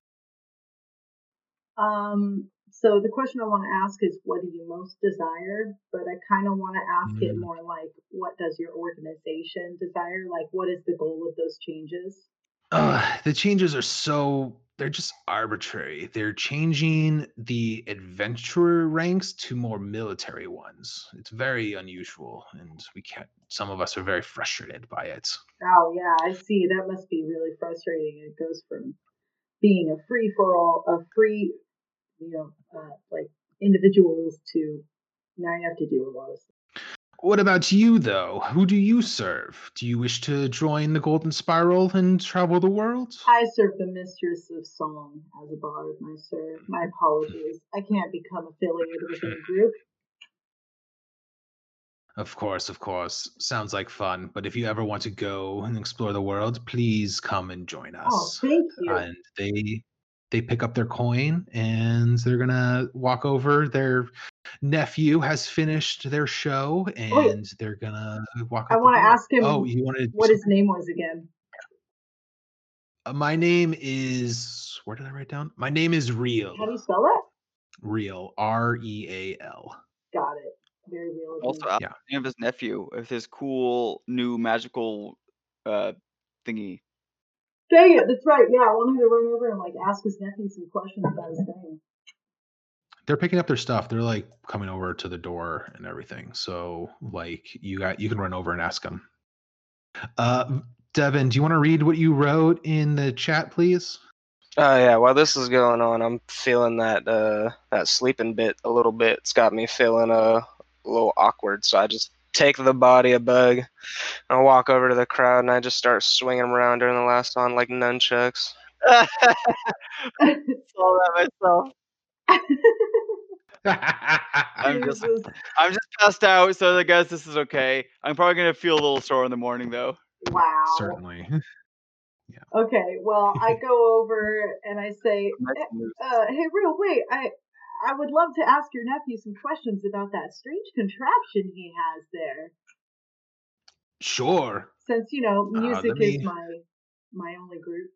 So the question I want to ask is, what do you most desire? But I kind of want to ask it Mm. more like, what does your organization desire? Like, what is the goal of those changes? The changes are they're just arbitrary. They're changing the adventurer ranks to more military ones. It's very unusual, and some of us are very frustrated by it. Oh yeah, I see. That must be really frustrating. It goes from being a free for all, like individuals to now you have to do a lot of stuff. What about you, though? Who do you serve? Do you wish to join the Golden Spiral and travel the world? I serve the mistress of song as a bard, my sir. My apologies. I can't become affiliated with any group. Of course, of course. Sounds like fun. But if you ever want to go and explore the world, please come and join Oh, us. thank you. And they pick up their coin and they're gonna walk over. Their nephew has finished their show Wait, and they're gonna walk I out the want to door. ask Oh, him you wanted to do what his something? name was again. My name is where did I write down? My name is Real. How do you spell that? Real. Real. Got it. Very real of me. Also, ask Yeah. the name of his nephew with his cool new magical thingy. Dang it, that's right. Yeah, I wanted to run over and like ask his nephew some questions about his thing. They're picking up their stuff. They're like coming over to the door and everything. So like you can run over and ask them. Devin, do you want to read what you wrote in the chat, please? Oh yeah, while this is going on, I'm feeling that sleeping bit a little bit. It's got me feeling a little awkward, so I just take the body of Bug and I walk over to the crowd and I just start swinging them around during the last song like nunchucks. Saw that myself. I'm just passed out, so I guess this is okay. I'm probably gonna feel a little sore in the morning though. Wow. Certainly. Yeah. Okay, well, I go over and I say, hey, Real, wait, I would love to ask your nephew some questions about that strange contraption he has there. Sure. Since, music let me- is my only group.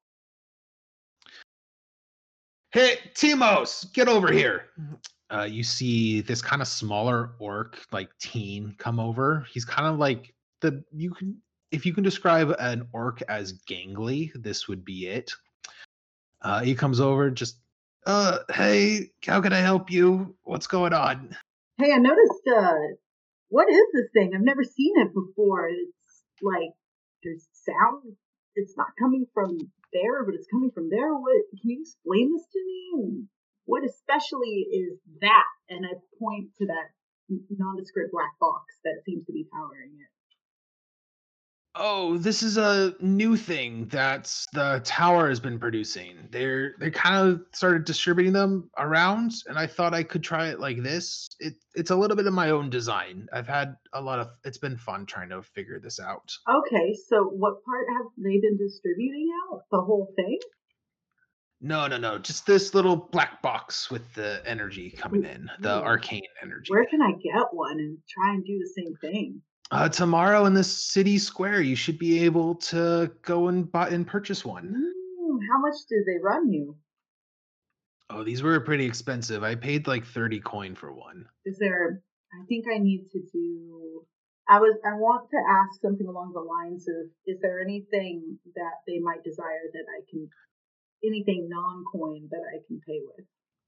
Hey, Timos, get over here. You see this kind of smaller orc, like teen, come over. He's kind of like if you can describe an orc as gangly, this would be it. He comes over, just, hey, how can I help you? What's going on? Hey, I noticed, what is this thing? I've never seen it before. It's like, there's sound. It's not coming from there, but it's coming from there. What? Can you explain this to me? And what especially is that? And I point to that nondescript black box that seems to be powering it. Oh, this is a new thing that the tower has been producing. They kind of started distributing them around, and I thought I could try it like this. It's a little bit of my own design. I've had it's been fun trying to figure this out. Okay, so what part have they been distributing out? The whole thing? No. Just this little black box with the energy coming in, the arcane energy. Where can I get one and try and do the same thing? Tomorrow in the city square, you should be able to go and buy and purchase one. How much did they run you? Oh, these were pretty expensive. I paid like 30 coin for one. I think I need to do. I want to ask something along the lines of, is there anything that they might desire that I can, anything non-coin that I can pay with?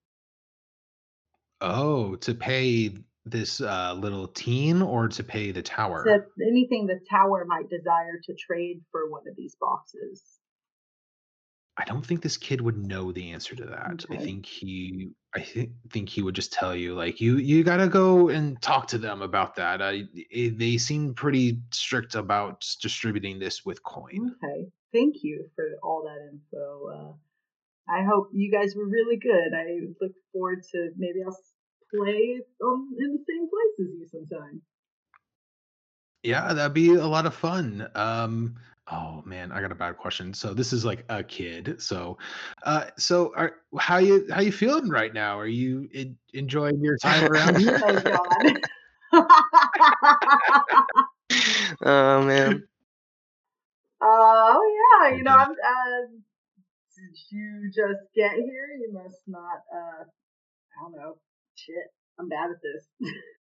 Oh, to pay this little teen or to pay the tower? So anything the tower might desire to trade for one of these boxes. I don't think this kid would know the answer to that. Okay. I think he would just tell you like you got to go and talk to them about that. They seem pretty strict about distributing this with coin. Okay. Thank you for all that info. I hope you guys were really good. I look forward to maybe I'll play in the same place as you sometime. Yeah, that'd be a lot of fun. Oh man, I got a bad question. So this is like a kid. How you feeling right now? Are you enjoying your time around here? Oh God. Oh man. Oh yeah, You're I'm. Did you just get here? You must not. I don't know. Shit, I'm bad at this.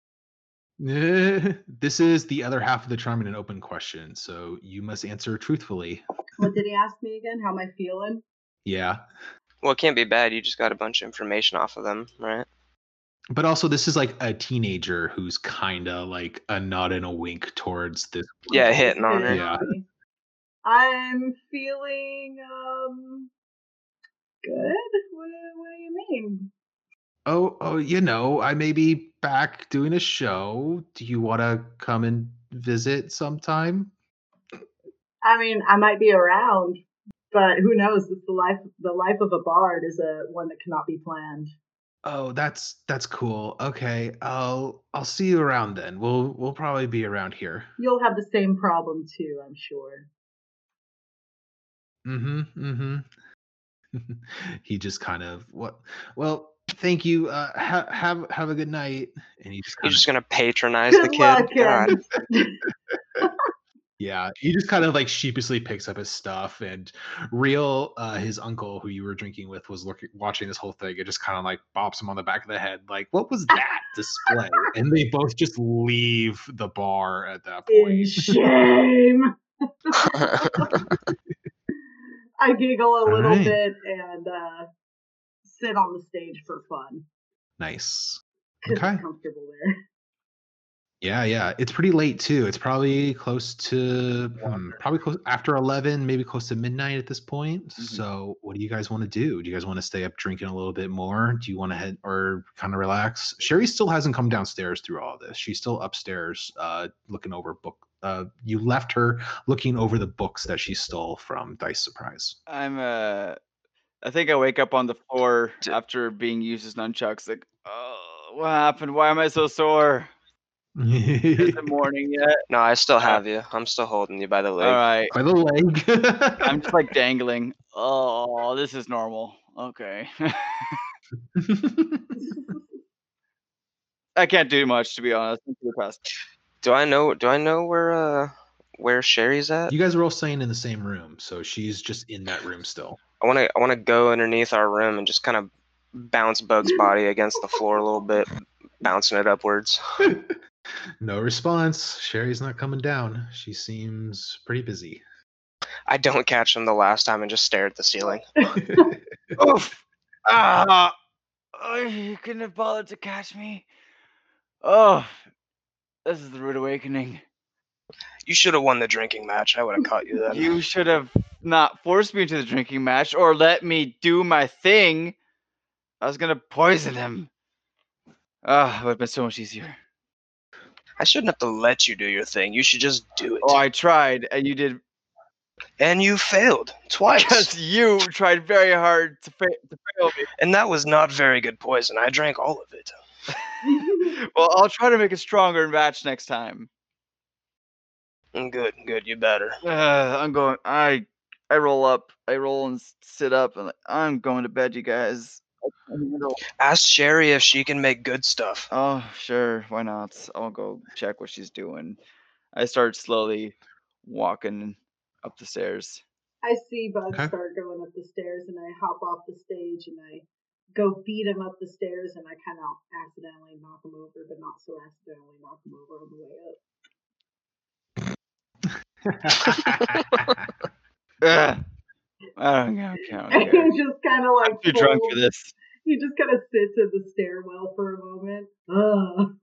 This is the other half of the charming and open question, so you must answer truthfully. What did he ask me again? How am I feeling? Yeah. Well, it can't be bad. You just got a bunch of information off of them, right? But also, this is like a teenager who's kind of like a nod and a wink towards this. Yeah, hitting on her. Yeah. I'm feeling good. What do you mean? Oh, I may be back doing a show. Do you want to come and visit sometime? I mean, I might be around, but who knows? It's the life. The life of a bard is one that cannot be planned. Oh, that's cool. Okay, I'll see you around then. We'll probably be around here. You'll have the same problem too, I'm sure. Mm-hmm. He just kind of what? Well, thank you. Have a good night. And he just You're kind just of gonna patronize the Good kid. luck, God. yeah. He just kind of like sheepishly picks up his stuff, and Real, his uncle who you were drinking with, was watching this whole thing. It just kind of like bops him on the back of the head, like, "What was that display?" And they both just leave the bar at that In point. shame. I giggle a little right. bit and sit on the stage for fun Nice. because Okay. it's comfortable there. Yeah. It's pretty late too. It's probably close to probably close after 11, maybe close to midnight at this point. Mhm. So, what do you guys want to do? Do you guys want to stay up drinking a little bit more? Do you want to head or kind of relax? Sherry still hasn't come downstairs through all this. She's still upstairs looking over book. You left her looking over the books that she stole from Dice Surprise. I think I wake up on the floor after being used as nunchucks. Like, oh, what happened? Why am I so sore? Is it morning yet? No, I still have you. I'm still holding you by the leg. All right. By the leg. I'm just like dangling. Oh, this is normal. Okay. I can't do much, to be honest. I'm too fast. Do I know where Sherry's at? You guys are all staying in the same room, so she's just in that room still. I wanna go underneath our room and just kind of bounce Bug's body against the floor a little bit, bouncing it upwards. No response. Sherry's not coming down. She seems pretty busy. I don't catch him the last time and just stare at the ceiling. Oof! Ah! Oh, you couldn't have bothered to catch me. Oh, this is the rude awakening. You should have won the drinking match. I would have caught you then. You should have not forced me into the drinking match or let me do my thing. I was gonna poison him. Ah, it would have been so much easier. I shouldn't have to let you do your thing. You should just do it. Oh, I tried, and you did. And you failed twice. Because you tried very hard to fail me. And that was not very good poison. I drank all of it. Well, I'll try to make a stronger match next time. Good. You better. I'm going. I roll up. I roll and sit up, and I'm going to bed, you guys. Ask Sherry if she can make good stuff. Oh, sure. Why not? I'll go check what she's doing. I start slowly walking up the stairs. I see Bug Okay. start going up the stairs, and I hop off the stage, and I go beat him up the stairs, and I kind of accidentally knock him over, but not so accidentally knock him over on the way up. Ugh. I don't care. And he just kind of like I'm too drunk for this. He just kind of sits in the stairwell for a moment. Ugh.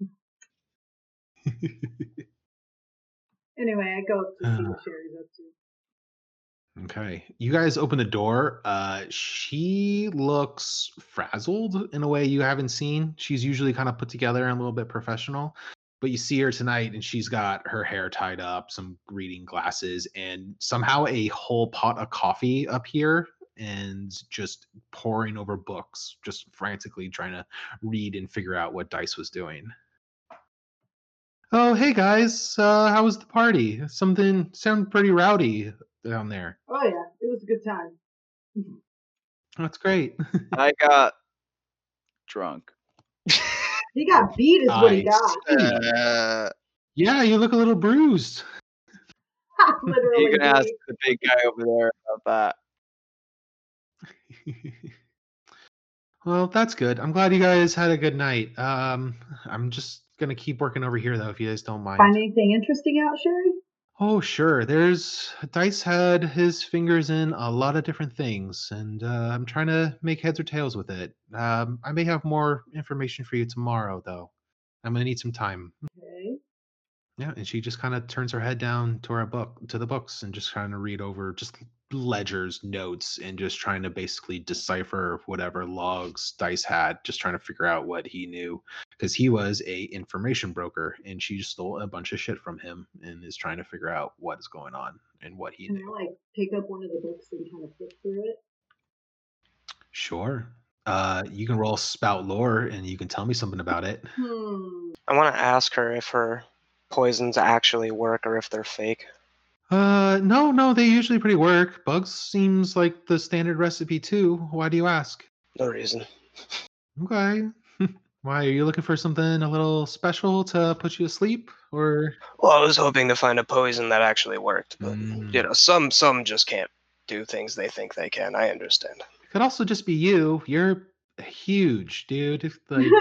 Anyway, I go up to see what Sherry's up to. Okay. You guys open the door. She looks frazzled in a way you haven't seen. She's usually kind of put together and a little bit professional. But you see her tonight and she's got her hair tied up, some reading glasses, and somehow a whole pot of coffee up here and just poring over books, just frantically trying to read and figure out what Dice was doing. Oh, hey guys, how was the party? Something sounded pretty rowdy down there. Oh yeah, it was a good time. That's great. I got drunk. He got beat, is what he I got. Uh, Yeah, you look a little bruised. Literally. You can ask beat. the big guy over there about Well, that's good. I'm glad you guys had a good night. I'm just gonna keep working over here though, if you guys don't mind. Find anything interesting out, Sherry? Oh, sure. There's Dice had his fingers in a lot of different things, and I'm trying to make heads or tails with it. I may have more information for you tomorrow, though. I'm gonna need some time. Okay. Yeah, and she just kind of turns her head down to the books, and just trying to read over just ledgers, notes, and just trying to basically decipher whatever logs Dice had, just trying to figure out what he knew, because he was a information broker, and she just stole a bunch of shit from him, and is trying to figure out what is going on and what he Can knew. I pick up one of the books and kind of flip through it? Sure. You can roll spout lore, and you can tell me something about it. I want to ask her if her poisons actually work or if they're fake. No, they usually pretty work. Bugs seems like the standard recipe too. Why do you ask? No reason. Okay. Why, are you looking for something a little special to put you asleep, or? Well, I was hoping to find a poison that actually worked, but some just can't do things they think they can. I understand. It could also just be you. You're huge, dude. Like,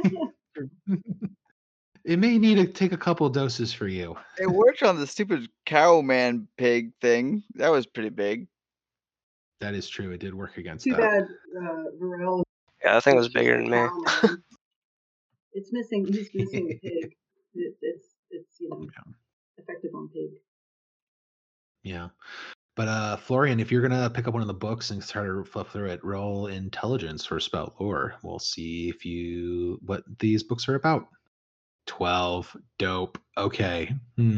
it may need to take a couple doses for you. it worked on the stupid cow man pig thing. That was pretty big. That is true. It did work against Too that. bad Varel. Yeah, that thing was bigger than me. Man. It's missing. He's missing the pig. It's effective on pig. Yeah. But Florian, if you're gonna pick up one of the books and start to flip through it, roll intelligence for spout lore. We'll see if what these books are about. 12. Dope. Okay.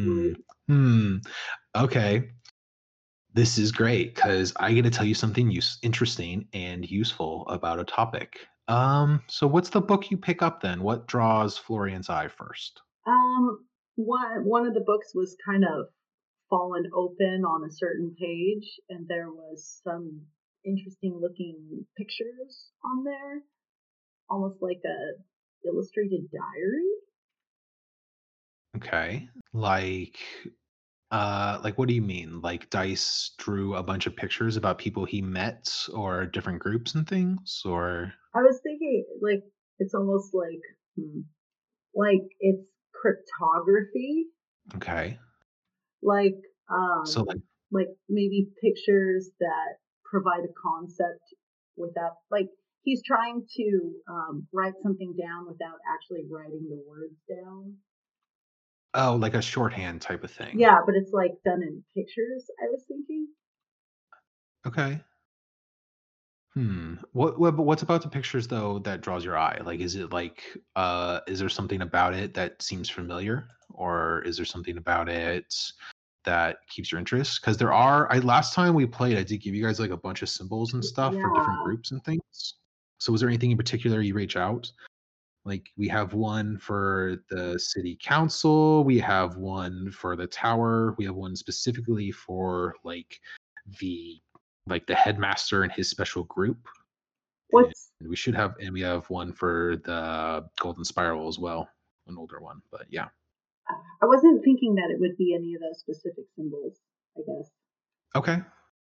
Okay. This is great because I get to tell you something interesting and useful about a topic. So what's the book you pick up then? What draws Florian's eye first? One of the books was kind of fallen open on a certain page, and there was some interesting looking pictures on there, almost like a illustrated diary. Okay. Like what do you mean? Like Dice drew a bunch of pictures about people he met or different groups and things, or? I was thinking like it's almost like it's cryptography. Okay. Like So like maybe pictures that provide a concept without, like, he's trying to write something down without actually writing the words down. Oh, like a shorthand type of thing. Yeah, but it's like done in pictures, I was thinking. Okay. What's about the pictures though that draws your eye? Like, is it like, is there something about it that seems familiar, or is there something about it that keeps your interest? Because last time we played, I did give you guys like a bunch of symbols and stuff for different groups and things. So was there anything in particular you reach out? Like, we have one for the city council, we have one for the tower, we have one specifically for like the headmaster and his special group. And we have one for the Golden Spiral as well, an older one. But yeah. I wasn't thinking that it would be any of those specific symbols, I guess. Okay.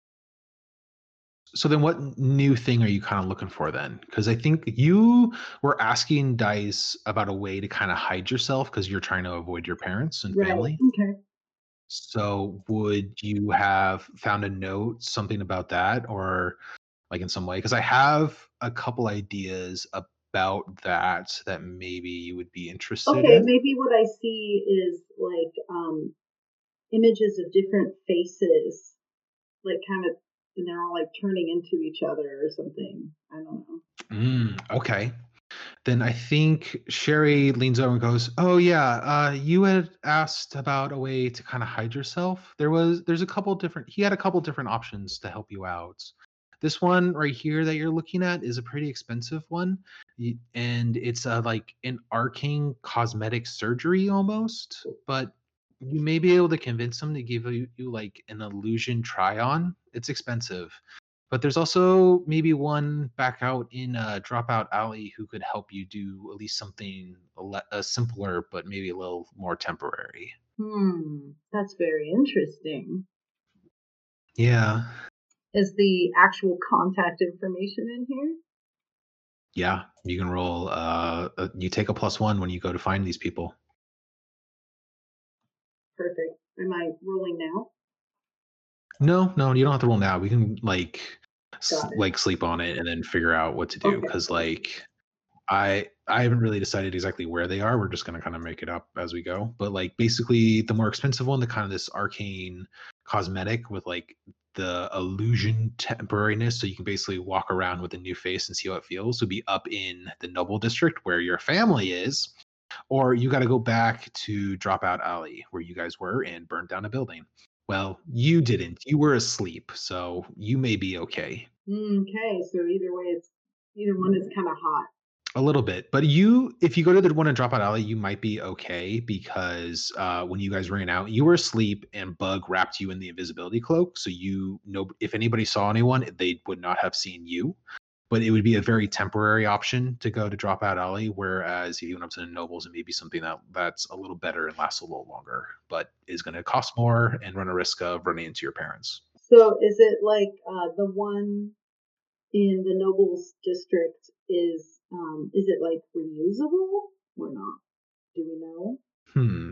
So then what new thing are you kind of looking for then? Because I think you were asking Dice about a way to kind of hide yourself because you're trying to avoid your parents and family. Okay. So would you have found a note, something about that, or like in some way? Because I have a couple ideas about that maybe you would be interested in. Maybe what I see is like images of different faces, like kind of, and they're all like turning into each other or something. I don't know. Okay. Then I think Sherry leans over and goes, "Oh yeah, you had asked about a way to kind of hide yourself. He had a couple different options to help you out. This one right here that you're looking at is a pretty expensive one, and it's like an arcane cosmetic surgery almost. But you may be able to convince them to give you like an illusion try on. It's expensive. But there's also maybe one back out in Dropout Alley who could help you do at least something simpler, but maybe a little more temporary. That's very interesting. Yeah. Is the actual contact information in here? Yeah, you can roll. You take a +1 when you go to find these people. Perfect. Am I rolling now? No, you don't have to roll now. We can like Got it. like sleep on it and then figure out what to do Okay. because like I haven't really decided exactly where they are. We're just gonna kind of make it up as we go. But like basically the more expensive one, the kind of this arcane cosmetic with like the illusion temporariness, so you can basically walk around with a new face and see how it feels, would be up in the Noble District where your family is, or you got to go back to Dropout Alley where you guys were and burn down a building. Well, you didn't. You were asleep, so you may be okay. Okay, so either way, either one is kind of hot. A little bit, but if you go to the one in Dropout Alley, you might be okay because when you guys ran out, you were asleep and Bug wrapped you in the invisibility cloak. So you know, if anybody saw anyone, they would not have seen you. But it would be a very temporary option to go to Dropout Alley. Whereas if you went up to the Nobles, it may be something that's a little better and lasts a little longer, but is going to cost more and run a risk of running into your parents. So is it like the one in the Nobles District is it like reusable or not? Do we know?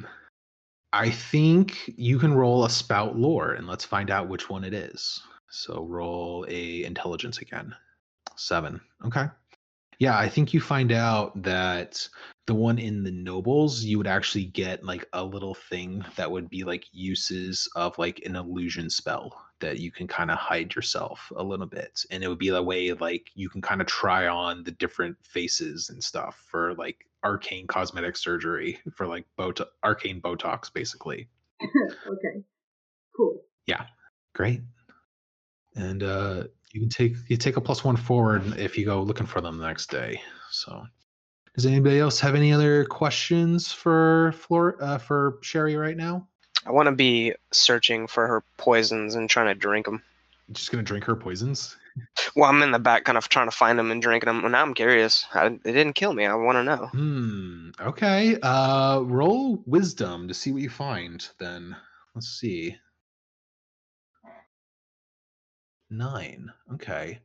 I think you can roll a spout lore and let's find out which one it is. So roll a intelligence again. 7. Okay. Yeah, I think you find out that the one in the nobles, you would actually get like a little thing that would be like uses of like an illusion spell that you can kind of hide yourself a little bit. And it would be the way like you can kind of try on the different faces and stuff for like arcane cosmetic surgery for like arcane Botox, basically. Okay. Cool. Yeah. Great. And you take a +1 forward if you go looking for them the next day. So, does anybody else have any other questions for Sherry right now? I want to be searching for her poisons and trying to drink them. Just gonna drink her poisons? Well, I'm in the back, kind of trying to find them and drinking them. Well, now I'm curious. It didn't kill me. I want to know. Okay. Roll wisdom to see what you find. Then let's see. 9. Okay.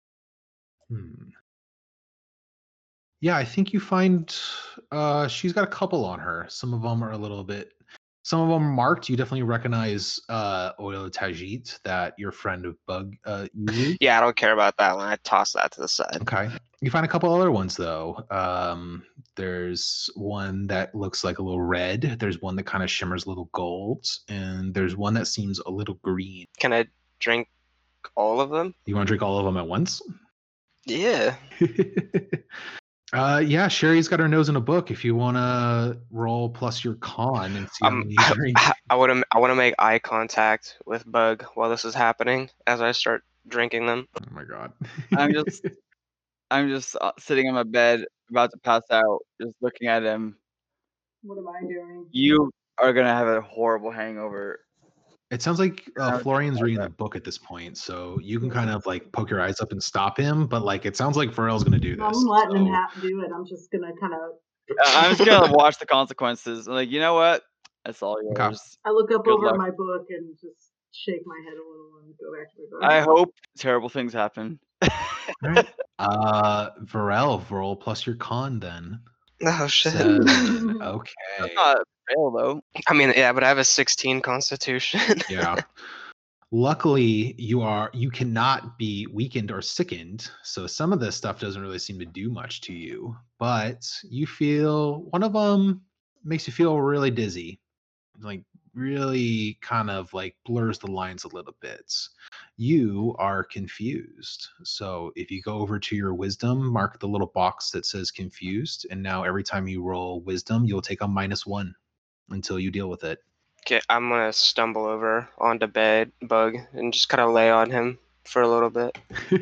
Yeah, I think you find she's got a couple on her. Some of them are a little bit, some of them are marked. You definitely recognize Oil Tajit that your friend of Bug uses. Yeah, I don't care about that one. I toss that to the side. Okay. You find a couple other ones though. There's one that looks like a little red. There's one that kind of shimmers a little gold, and there's one that seems a little green. Can I drink all of them? You want to drink all of them at once? Yeah. Yeah, Sherry's got her nose in a book. If you want to roll plus your con and see how many you drink. I want to make eye contact with Bug while this is happening as I start drinking them. Oh my god. I'm just sitting on my bed, about to pass out, just looking at him. What am I doing? You are gonna have a horrible hangover. It sounds like Florian's reading the book at this point, so you can kind of like poke your eyes up and stop him. But like, it sounds like Pharrell's gonna do this. I'm letting him do it. I'm just gonna kind of. I'm just gonna watch the consequences. I'm like, you know what? That's all yours. Okay. I look up Good over luck. my book and just shake my head a little and go back to my book. I hope terrible things happen. Right. Varel, roll plus your con then. Oh shit. 7. Okay. That's not fail though. I mean, yeah, but I have a 16 constitution. Yeah. Luckily, you cannot be weakened or sickened, so some of this stuff doesn't really seem to do much to you. But you feel one of them makes you feel really dizzy, like really kind of like blurs the lines a little bit. You are confused. So if you go over to your wisdom, mark the little box that says confused, and now every time you roll wisdom, you'll take a -1 until you deal with it. Okay, I'm gonna stumble over onto Bug and just kind of lay on him for a little bit.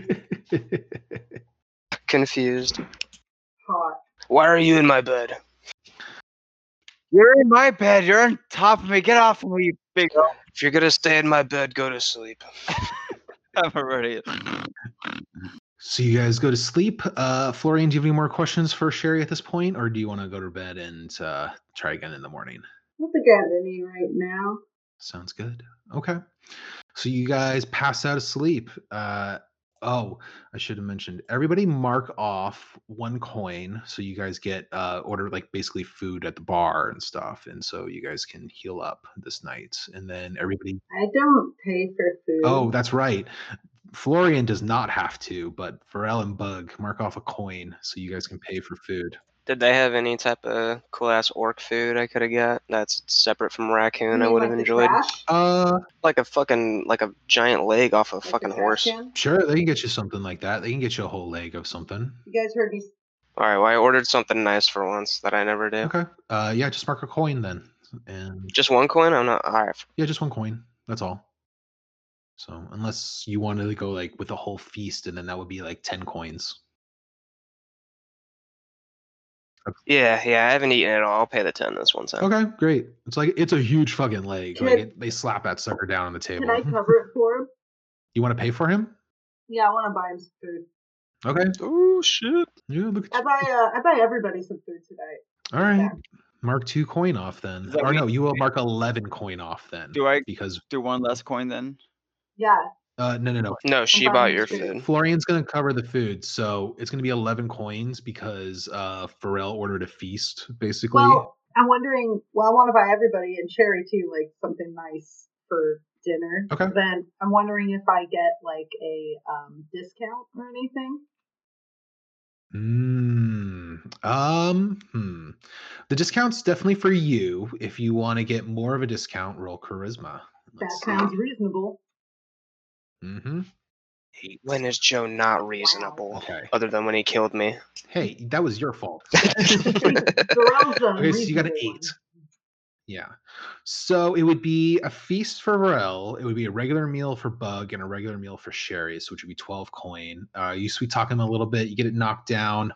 Confused. Hot. Why are you in my bed? You're in my bed. You're on top of me. Get off of me, you big. If you're gonna stay in my bed, go to sleep. I'm already. So you guys go to sleep. Florian, do you have any more questions for Sherry at this point, or do you want to go to bed and try again in the morning? I don't think I have any right now. Sounds good. Okay. So you guys pass out of sleep. Oh, I should have mentioned. Everybody mark off 1 coin so you guys get order like basically food at the bar and stuff, and so you guys can heal up this night. And then everybody. I don't pay for food. Oh, that's right. Florian does not have to, but Pharrell and Bug mark off a coin so you guys can pay for food. Did they have any type of cool ass orc food I could have got that's separate from You raccoon? I mean would like have the enjoyed trash? like a giant leg off a Like the fucking trash horse. can? Sure, they can get you something like that. They can get you a whole leg of something. You guys heard me. All right, well I ordered something nice for once that I never do. Okay. Yeah, just mark a coin then, and Just 1 coin? I'm not. All right. yeah, just 1 coin. That's all. So unless you wanted to go like with a whole feast, and then that would be like 10 coins. Yeah, I haven't eaten it all. I'll pay the 10 this one time. Okay, great. It's a huge fucking leg. Can- Like they slap that sucker down on the table. Can I cover it for him? You want to pay for him? Yeah, I want to buy him some food. Okay. Oh shit. Yeah, look at I buy everybody some food tonight. All right. Yeah. Mark 2 coin off then. Does that Or no, mean- you will mark 11 coin off then. Do I Because do 1 less coin then? Yeah. no. No, she buying bought you your food. food. Florian's gonna cover the food, so it's gonna be 11 coins because Pharrell ordered a feast, basically. Well, I'm wondering. Well, I want to buy everybody and Sherry too, like something nice for dinner. Okay. Then I'm wondering if I get like a discount or anything. The discount's definitely for you. If you want to get more of a discount, roll charisma. That sounds reasonable. Mm-hmm. When is Joe not reasonable? Okay. Other than when he killed me. Hey, that was your fault. Pharrell's the Okay, so you got an reasonable 8. Yeah. So it would be a feast for Varel. It would be a regular meal for Bug and a regular meal for Sherry, so which would be 12 coin. You sweet talk him a little bit. You get it knocked down.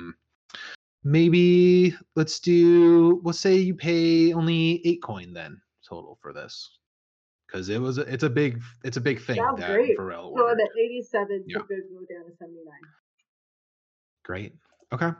Maybe let's say you pay only 8 coin then total for this. Because it's a big thing Sounds that great. Varel So I'm ordered. at 87 Yeah. to go down to 79. Great. Okay.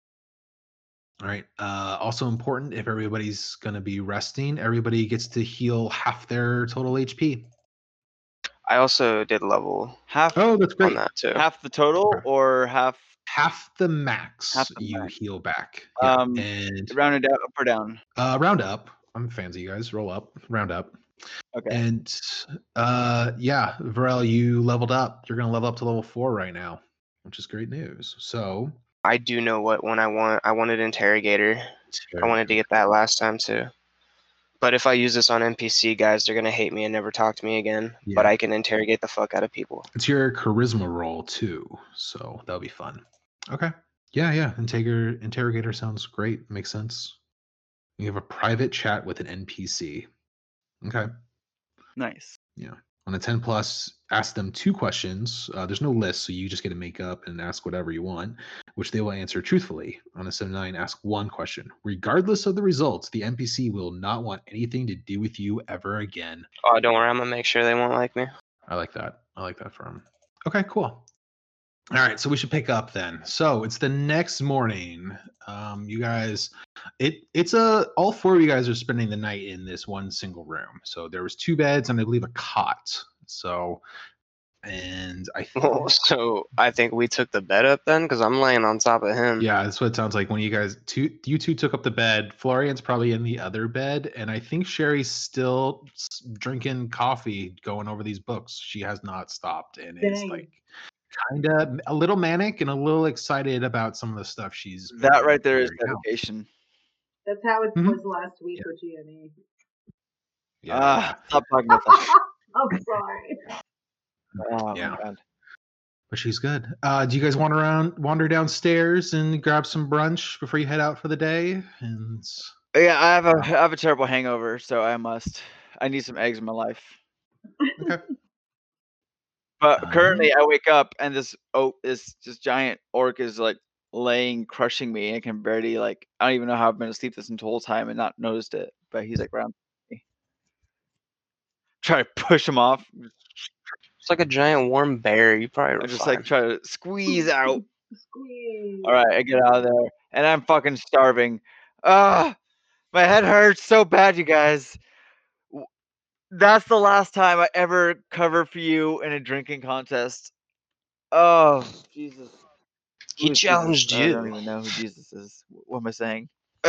All right. Also important, if everybody's going to be resting, everybody gets to heal half their total HP. I also did level Half Oh, that's great. on that too. half the total Okay. or half Half the max Half the you max. heal back. Yeah. Um, And rounded up or down? round up. I'm fans of you guys. Roll up. Round up. Okay. And yeah, Varel, you leveled up. You're going to level up to level 4 right now, which is great news. So I do know what one I want. I wanted Interrogator. I wanted to get that last time too. But if I use this on NPC guys, they're gonna hate me and never talk to me again. Yeah. But I can interrogate the fuck out of people. It's your charisma roll too, so that'll be fun. Okay. Yeah. Interrogator sounds great. Makes sense. You have a private chat with an NPC. Okay. Nice. Yeah. On a 10 plus, ask them 2 questions. There's no list, so you just get to make up and ask whatever you want, which they will answer truthfully. On a 7-9, ask 1 question. Regardless of the results, the NPC will not want anything to do with you ever again. Oh, don't worry, I'm gonna make sure they won't like me. I like that. I like that from. Okay, cool. All right, so we should pick up then. So it's the next morning. You guys, all 4 of you guys are spending the night in this one single room. So there was 2 beds and I believe a cot. So, and I think, So I think we took the bed up then, because I'm laying on top of him. yeah, that's what it sounds like when you two took up the bed. Florian's probably in the other bed, and I think Sherry's still drinking coffee, going over these books. She has not stopped, and is Dang. like kind of a little manic and a little excited about some of the stuff she's That right there is figuring out. dedication. That's how it Mhm. was last week Yeah. with GME. Yeah, Stop talking about that. I'm sorry. Oh Yeah. my god. but she's good. Do you guys wander downstairs and grab some brunch before you head out for the day? And Yeah, I have a terrible hangover, so I need some eggs in my life. okay. But currently, I wake up and this giant orc is like laying, crushing me, and I can barely I don't even know how I've been asleep this whole time and not noticed it. But he's like around me. Try to push him off. It's like a giant warm bear. You probably were I just fine. try to squeeze out. Squeeze. All right, I get out of there, and I'm fucking starving. Ah, my head hurts so bad, you guys. That's the last time I ever covered for you in a drinking contest. Oh, Jesus. He Who is challenged Jesus? I don't you. even know who Jesus is. What am I saying?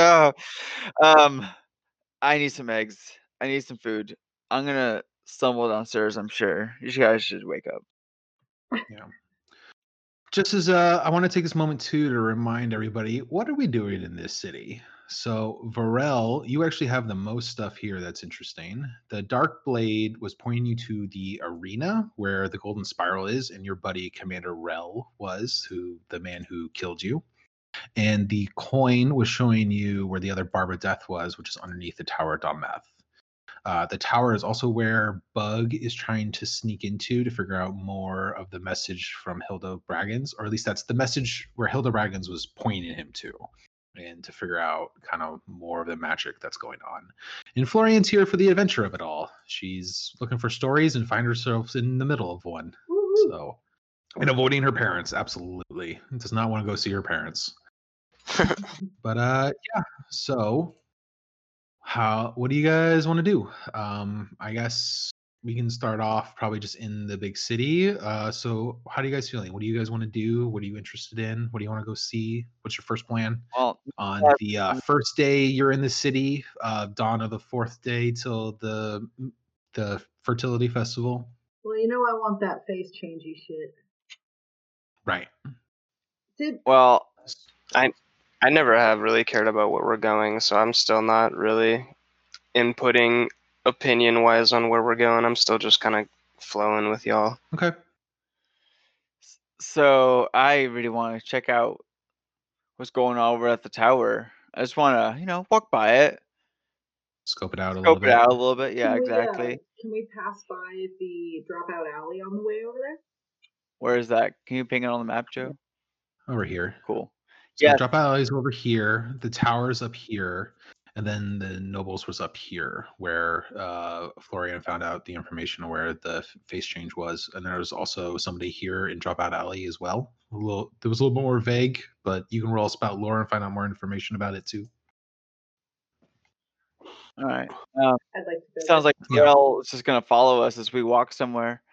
I need some eggs. I need some food. I'm gonna stumble downstairs, I'm sure. You guys should wake up. Yeah. Just as I want to take this moment too to remind everybody, what are we doing in this city? So, Varel, you actually have the most stuff here that's interesting. The Dark Blade was pointing you to the arena where the Golden Spiral is, and your buddy Commander Rel was, the man who killed you. And the coin was showing you where the other Barb of Death was, which is underneath the Tower of Dometh. The tower is also where Bug is trying to sneak into to figure out more of the message from Hilda Braggins, or at least that's the message where Hilda Braggins was pointing him to, and to figure out kind of more of the magic that's going on. And Florian's here for the adventure of it all. She's looking for stories and find herself in the middle of one. Woo-hoo. So, and avoiding her parents, absolutely. Does not want to go see her parents. But yeah, so what do you guys want to do? I guess we can start off probably just in the big city. So how do you guys feeling? What do you guys want to do? What are you interested in? What do you want to go see? What's your first plan? Well, On the first day you're in the city, dawn of the fourth day till the fertility festival. Well, you know I want that face changey shit. Right. well, I never have really cared about where we're going, so I'm still not really inputting opinion-wise on where we're going. I'm still just kind of flowing with y'all. Okay. So I really want to check out what's going on over at the tower. I just want to, walk by it. Scope it out a little bit. Scope it out a little bit. Yeah, Can exactly. Can we pass by the Dropout Alley on the way over there? Where is that? Can you ping it on the map, Joe? Over here. Cool. So Yeah. Dropout Alley is over here. The tower's up here. And then the Nobles was up here, where Florian found out the information where the face change was. And there was also somebody here in Dropout Alley as well. There was a little bit more vague, but you can roll Spout Lore and find out more information about it too. All right. I'd like to go Sounds there. like Varel is just gonna follow us as we walk somewhere.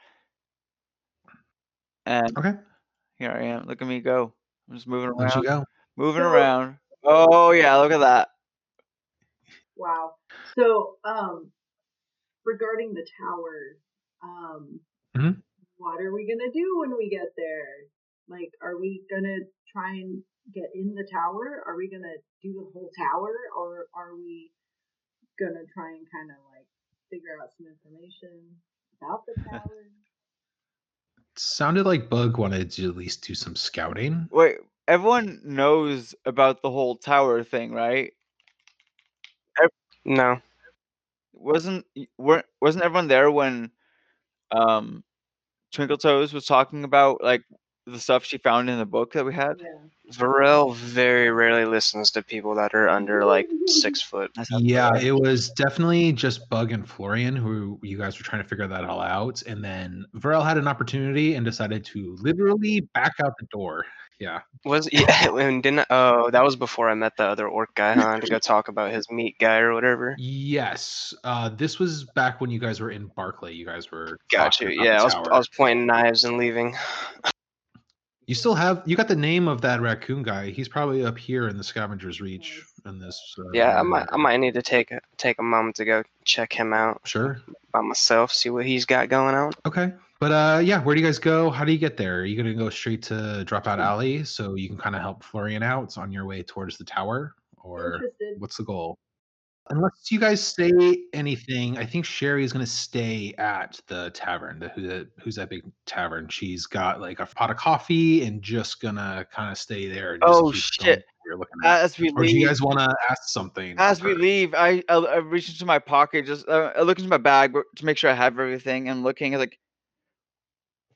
And Okay. here I am. Look at me go. I'm just moving Let you around. go. Moving around. Oh yeah, look at that. Wow. So, regarding the tower, Mhm. what are we gonna do when we get there? Like, are we gonna try and get in the tower? Are we gonna do the whole tower, or are we gonna try and kind of like figure out some information about the tower? Sounded like Bug wanted to at least do some scouting. Wait, everyone knows about the whole tower thing, right? No. Wasn't everyone there when Twinkle Toes was talking about like the stuff she found in the book that we had? Yeah. Varel very rarely listens to people that are under like 6 foot. Yeah, it was definitely just Bug and Florian who you guys were trying to figure that all out. And then Varel had an opportunity and decided to literally back out the door. Yeah. And that was before I met the other orc guy, huh? To go talk about his meat guy or whatever. Yes. This was back when you guys were in Barclay. You guys were Got you. talking about Yeah, the tower. I was pointing knives and leaving. You got the name of that raccoon guy. He's probably up here in the Scavenger's Reach in this. Yeah, I might need to take a moment to go check him out. Sure. By myself, see what he's got going on. Okay. But yeah, where do you guys go? How do you get there? Are you gonna go straight to Dropout Alley so you can kind of help Florian out on your way towards the tower? Or Interested. what's the goal? Unless you guys say anything, I think Sherry is going to stay at the tavern. Who's that big tavern? She's got like a pot of coffee and just gonna kind of stay there. And just Oh keep shit! going where you're looking at. As we Or do you leave, guys want to ask something? as we leave, I reach into my pocket, just I look into my bag to make sure I have everything. And looking at like,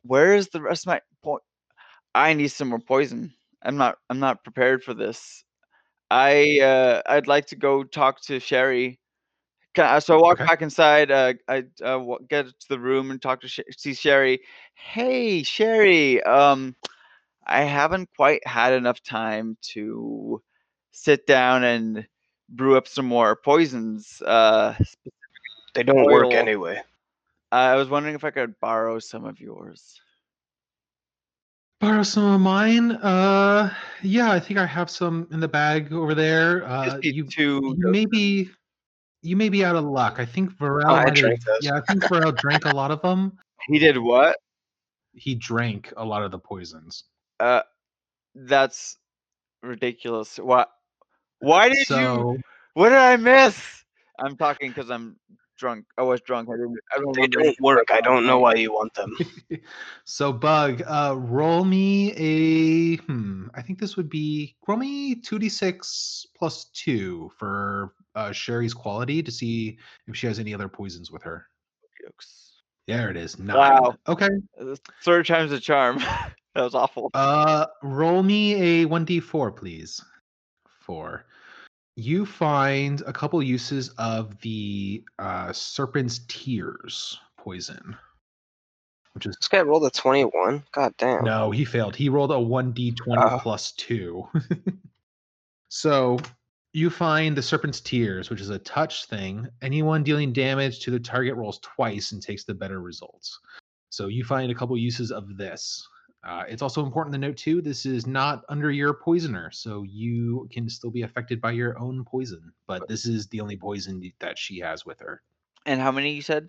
Where is the rest of my point? I need some more poison. I'm not prepared for this. I'd like to go talk to Sherry. So I walk Okay. back inside. I get to the room and talk to see Sherry. Hey, Sherry. I haven't quite had enough time to sit down and brew up some more poisons. They don't work Oil. anyway. I was wondering if I could borrow some of yours. Borrow some of mine. Yeah, I think I have some in the bag over there. Just need You 2 you may be out of luck. I think Oh, Varel I might have. drank those. Yeah, I think Varel drank a lot of them. He did what? He drank a lot of the poisons. That's ridiculous. Why did you? So What did I miss? I'm talking because I'm drunk. I was drunk. I don't They remember don't anything work. about I don't know night. why you want them. so Bug, roll me a I think this would be roll me 2d6 plus 2 for Sherry's quality to see if she has any other poisons with her. Jokes. There it is. 9. Wow. Okay. Third time's a charm. That was awful. Roll me a 1d4, please. 4. You find a couple uses of the serpent's tears poison, which is This guy rolled a 21. God damn. no, he failed. He rolled a 1d20 Oh. plus 2. So you find the serpent's tears, which is a touch thing. Anyone dealing damage to the target rolls twice and takes the better results. So you find a couple uses of this. It's also important to note too, this is not under your poisoner, so you can still be affected by your own poison. But this is the only poison that she has with her. And how many you said?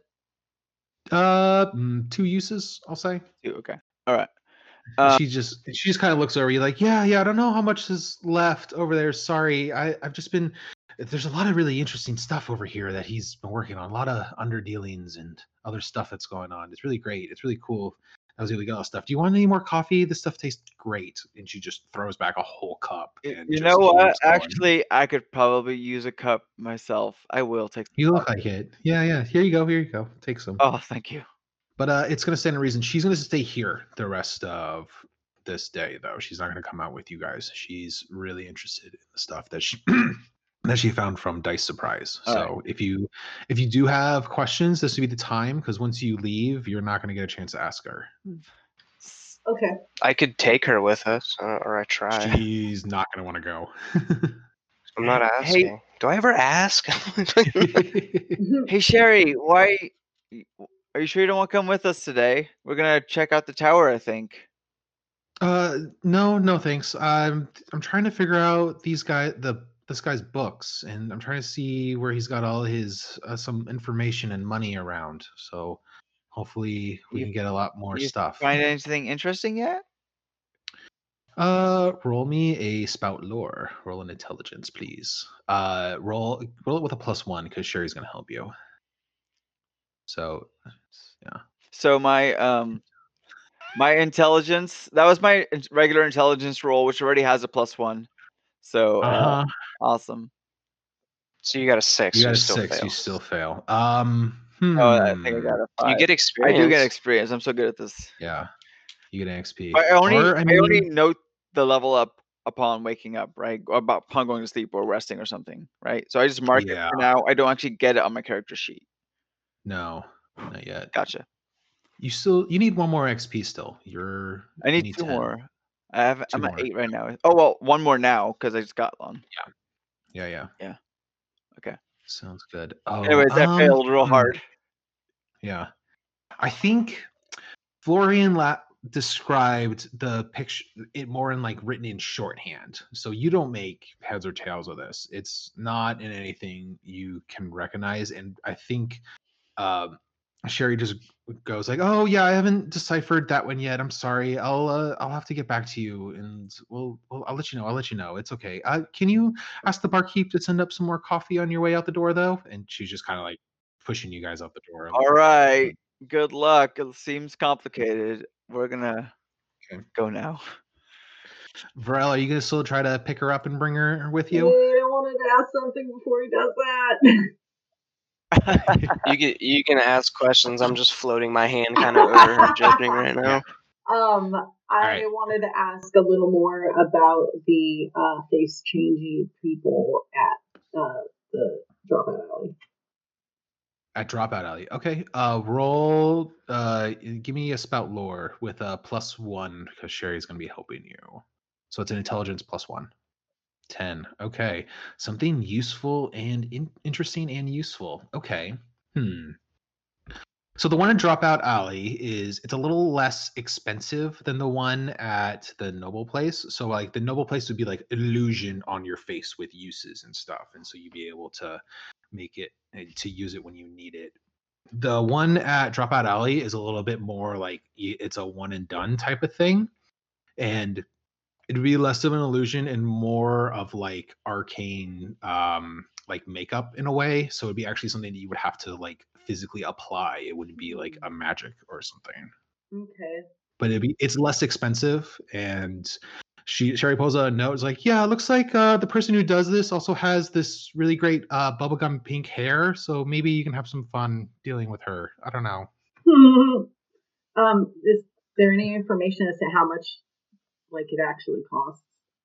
2 uses, I'll say. 2. Okay. All right. She just kind of looks over you like, yeah, I don't know how much is left over there. Sorry, I've just been. There's a lot of really interesting stuff over here that he's been working on. A lot of underdealings and other stuff that's going on. It's really great. It's really cool. I was able to get all this stuff. Do you want any more coffee? This stuff tastes great. And she just throws back a whole cup. And You just know what? keeps going. Actually, I could probably use a cup myself. I will take some You look coffee. like it. Yeah. Here you go. Take some. Oh, thank you. But it's going to stand a reason. She's going to stay here the rest of this day, though. She's not going to come out with you guys. She's really interested in the stuff that she that she found from Dice Surprise. All So if you do have questions, this would be the time, because once you leave, you're not going to get a chance to ask her. Okay. I could take her with us, or I try. She's not going to want to go. I'm not asking. Do I ever ask? Hey, Sherry, why are you sure you don't want to come with us today? We're gonna check out the tower, I think. No, thanks. I'm trying to figure out this guy's books, and I'm trying to see where he's got all his some information and money around. So hopefully we You- can get a lot more You stuff. find anything interesting yet? Roll me a spout lore. Roll an intelligence, please. Roll it with a +1 because Sherry's gonna help you. So yeah. So my intelligence, that was my regular intelligence roll, which already has a +1. So awesome. So you got a 6. You got a still 6. fail. You still fail. Oh, I think I got a 5. You get experience. I do get experience. I'm so good at this. Yeah, you get an XP. I only note the level up upon waking up, right? Or upon going to sleep or resting or something, right? So I just mark it for now. I don't actually get it on my character sheet. No, not yet. Gotcha. You need 1 more XP still. I need 2 10. more. I'm more. at 8 right now. Oh well, 1 more now because I just got one. Yeah. Okay. Sounds good. Oh, Anyways, that failed real hard. Yeah. I think Florian described the picture it more in like written in shorthand. So you don't make heads or tails of this. It's not in anything you can recognize. And I think Sherry just goes like, "Oh yeah, I haven't deciphered that one yet. I'm sorry. I'll have to get back to you, and I'll let you know. It's okay. Can you ask the barkeep to send up some more coffee on your way out the door, though?" And she's just kind of like pushing you guys out the door. All right. Good luck. It seems complicated. We're gonna go now. Varel, are you gonna still try to pick her up and bring her with you? I wanted to ask something before he does that. You can ask questions. I'm just floating my hand kind of over her dripping right now. I right. wanted to ask a little more about the face changey people at the Dropout Alley. At Dropout Alley. Okay. Roll. Give me a spout lore with a +1 because Sherry's gonna be helping you. So it's an intelligence +1. 10. Okay. Something useful and interesting and useful. Okay. So the one in Dropout Alley it's a little less expensive than the one at the Noble Place. So like the Noble Place would be like illusion on your face with uses and stuff, and so you'd be able to make it to use it when you need it. The one at Dropout Alley is a little bit more like it's a one and done type of thing, and it'd be less of an illusion and more of like arcane like makeup in a way. So it'd be actually something that you would have to like physically apply. It wouldn't be like a magic or something. Okay. But it's less expensive, and Sherry pulls a note. It's like, yeah, it looks like the person who does this also has this really great bubblegum pink hair. So maybe you can have some fun dealing with her. I don't know. Is there any information as to how much like it actually costs?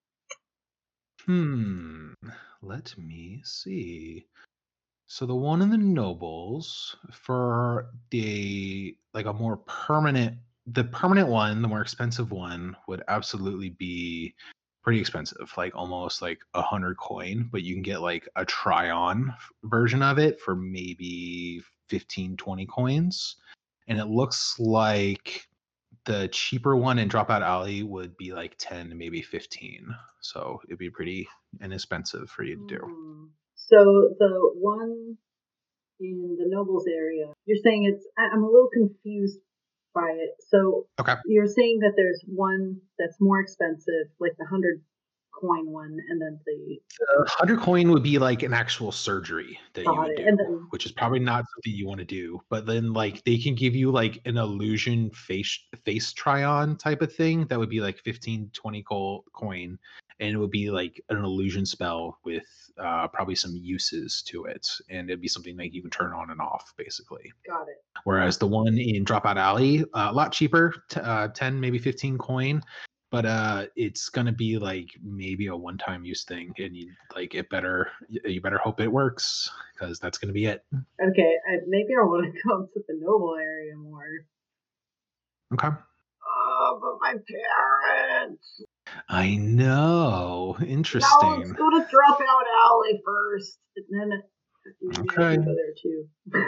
Let me see. So the one in the Nobles for the like a more permanent, the permanent one, the more expensive one would absolutely be pretty expensive, like almost like 100 coin, but you can get like a try-on version of it for maybe 15, 20 coins. And it looks like the cheaper one in Dropout Alley would be like 10, maybe 15. So it'd be pretty inexpensive for you to do. So the one in the Nobles area, you're saying I'm a little confused by it. So Okay. you're saying that there's one that's more expensive, like the 100 coin one, and then the 100 coin would be like an actual surgery that you would do, and then, which is probably not something you want to do. But then like they can give you like an illusion face try on type of thing that would be like 15, 20 coin, and it would be like an illusion spell with probably some uses to it, and it'd be something like you can turn on and off basically. got it. Whereas the one in Dropout Alley, a lot cheaper, 10 maybe 15 coin, but it's gonna be like maybe a one-time use thing, and you better hope it works because that's gonna be it. Okay, maybe I want to go to the Noble area more. Okay. But my parents. I know. Interesting. Now let's go to Dropout Alley first, and then maybe I can go there too.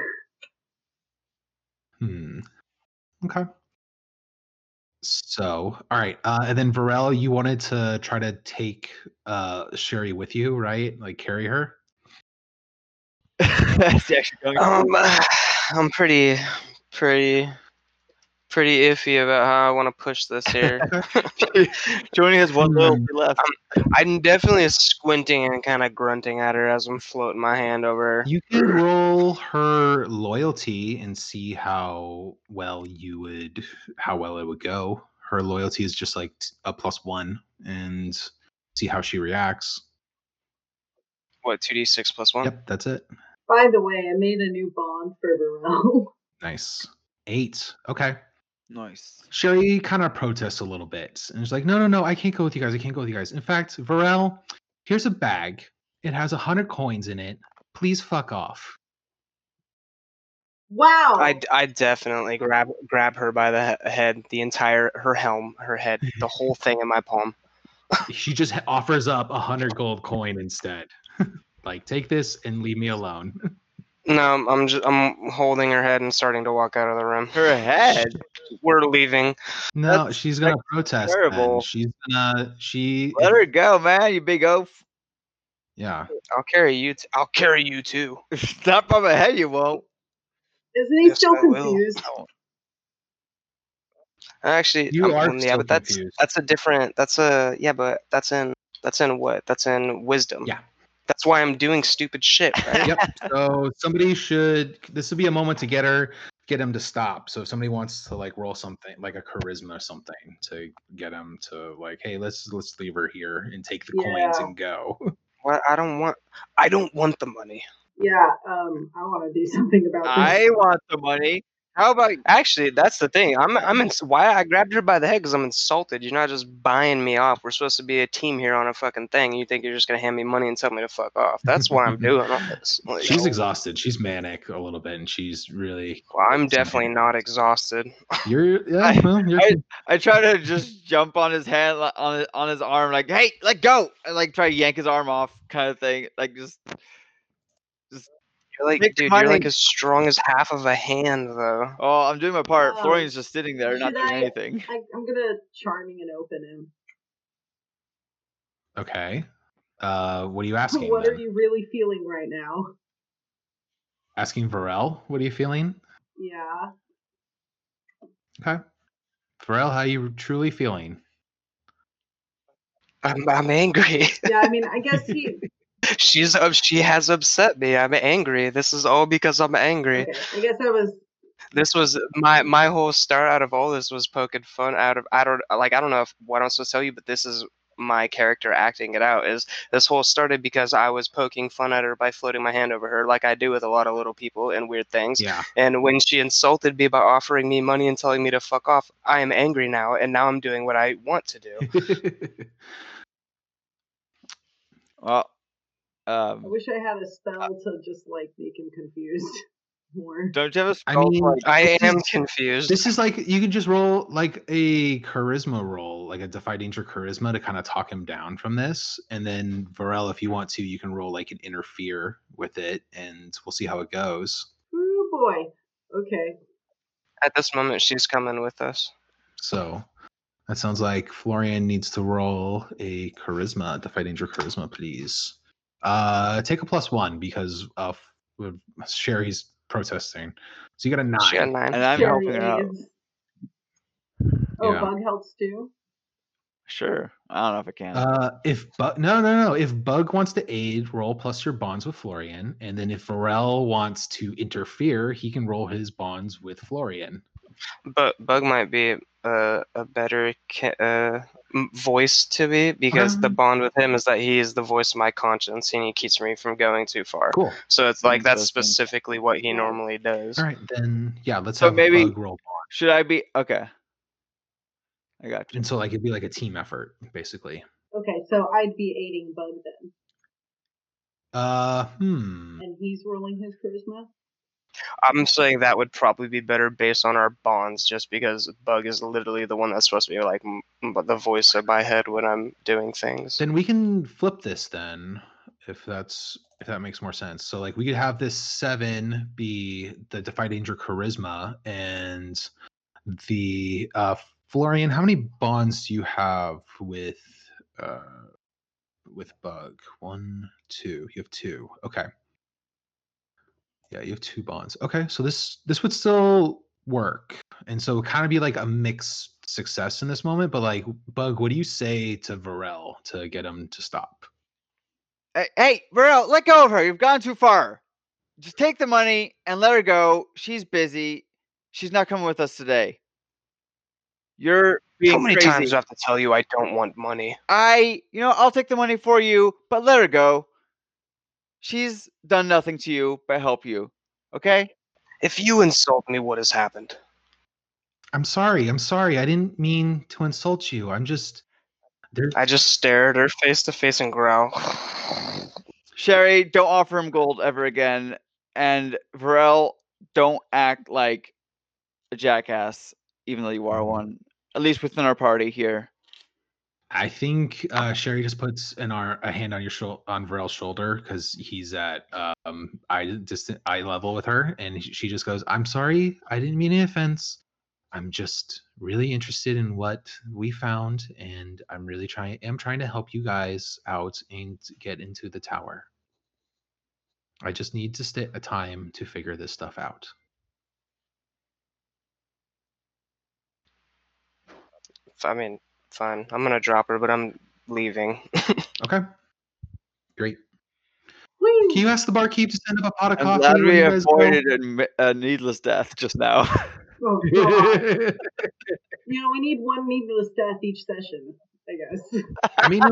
Okay. So, all right. And then Varel, you wanted to try to take Sherry with you, right? Like carry her? I'm pretty iffy about how I want to push this here. Johnny has one loyalty left. I'm definitely squinting and kind of grunting at her as I'm floating my hand over her. You can roll her loyalty and see how well it would go. Her loyalty is just like a +1, and see how she reacts. What, 2d6 + 1? Yep, that's it. By the way, I made a new bond for Varel. Nice. 8. Okay. Nice. Sherry kind of protests a little bit, and she's like, no, I can't go with you guys. I can't go with you guys. In fact, Varel, here's a bag. It has 100 coins in it. Please fuck off. Wow. I definitely grab her by the head, her helm, her head, the whole thing in my palm. She just offers up 100 gold coin instead. Like, take this and leave me alone. No, I'm holding her head and starting to walk out of the room. Her head? We're leaving. No, she's gonna protest. Terrible. Then. She's gonna. Let her go, man. You big oaf. Yeah. I'll carry you. I'll carry you too. Not by my head, you won't. Isn't he still confused? Actually, you are yeah, but confused. that's a different. But that's in what? That's in wisdom. Yeah. That's why I'm doing stupid shit, right? Yep. So this would be a moment to get him to stop. So if somebody wants to like roll something like a charisma or something to get him to like, hey, let's leave her here and take the coins and go. Well, I don't want the money. Yeah, I want to do something about this. I want the money. How about Actually, that's the thing. Why I grabbed her by the head because I'm insulted. You're not just buying me off. We're supposed to be a team here on a fucking thing. You think you're just gonna hand me money and tell me to fuck off? That's why I'm doing all this. Like, She's exhausted. She's manic a little bit, and she's really. well, I'm definitely not exhausted. You're I try to just jump on his hand, on his arm, like, hey, let go, and like try to yank his arm off, kind of thing. Like just You're like, take the dude, you're like money. as strong as half of a hand, though. Oh, I'm doing my part. Oh, Florian's just sitting there, not should doing I- anything. I'm gonna charming and open him. okay. What are you asking? What then? are you really feeling right now? Asking Varel, what are you feeling? Yeah. Okay. Varel, how are you truly feeling? I'm angry. Yeah, I mean, I guess he. She has upset me. I'm angry. This is all because I'm angry. Okay, I guess I was. This was my whole start out of all this was poking fun out of I don't know what I'm supposed to tell you, but this is my character acting it out. Is this whole started because I was poking fun at her by floating my hand over her like I do with a lot of little people and weird things. Yeah. And when she insulted me by offering me money and telling me to fuck off, I am angry now, and now I'm doing what I want to do. Well, I wish I had a spell to just like make him confused more. don't you have a I spell? mean, like, I This am is- confused. This is like you could just roll like a charisma roll, like a defy danger charisma to kind of talk him down from this. And then Varel, if you want to, you can roll like an interfere with it and we'll see how it goes. Oh boy. Okay. At this moment, she's coming with us. So that sounds like Florian needs to roll a charisma, defy danger charisma, please. Take a +1 because of Sherry's protesting. So you got a 9. She got a 9. and I'm Sherry helping her out. aids. Oh, Yeah. Bug helps too. Sure. I don't know if I can. If Bug, no. If Bug wants to aid, roll plus your bonds with Florian, and then if Varel wants to interfere, he can roll his bonds with Florian. But Bug might be a better voice to me because the bond with him is that he is the voice of my conscience and he keeps me from going too far. Cool. So it's like that's Interesting. specifically what he normally does. All right, then yeah, let's So have maybe- Bug roll bond. Should I be okay? I got you. And so like it'd be like a team effort, basically. Okay, so I'd be aiding Bug then, Hmm. and he's rolling his charisma. I'm saying that would probably be better based on our bonds, just because Bug is literally the one that's supposed to be like the voice of my head when I'm doing things. Then we can flip this then, if that makes more sense. So like we could have this 7 be the defy danger charisma, and the Florian, how many bonds do you have with Bug? 1, 2. You have 2. Okay. Yeah, you have 2 bonds. Okay, so this would still work, and so kind of be like a mixed success in this moment. But like, Bug, what do you say to Varel to get him to stop? Hey, Varel, let go of her. You've gone too far. Just take the money and let her go. She's busy. She's not coming with us today. You're being How many crazy. times do I have to tell you I don't want money? I'll take the money for you, but let her go. She's done nothing to you but help you. Okay? If you insult me, what has happened? I'm sorry. I didn't mean to insult you. I'm just I just stare at her face to face and growl. Sherry, don't offer him gold ever again. And Varel, don't act like a jackass, even though you are one. At least within our party here. I think Sherry just puts a hand on on Varel's shoulder because he's at eye level with her, and she just goes, "I'm sorry, I didn't mean any offense. I'm just really interested in what we found, and I'm really trying to help you guys out and get into the tower. I just need to stay a time to figure this stuff out." I mean, fine. I'm gonna drop her, but I'm leaving. Okay, great. Woo! Can you ask the barkeep to send up a pot of I'm coffee? glad when we you guys go? avoided a needless death just now. Oh, God. We need one needless death each session. I guess. I mean,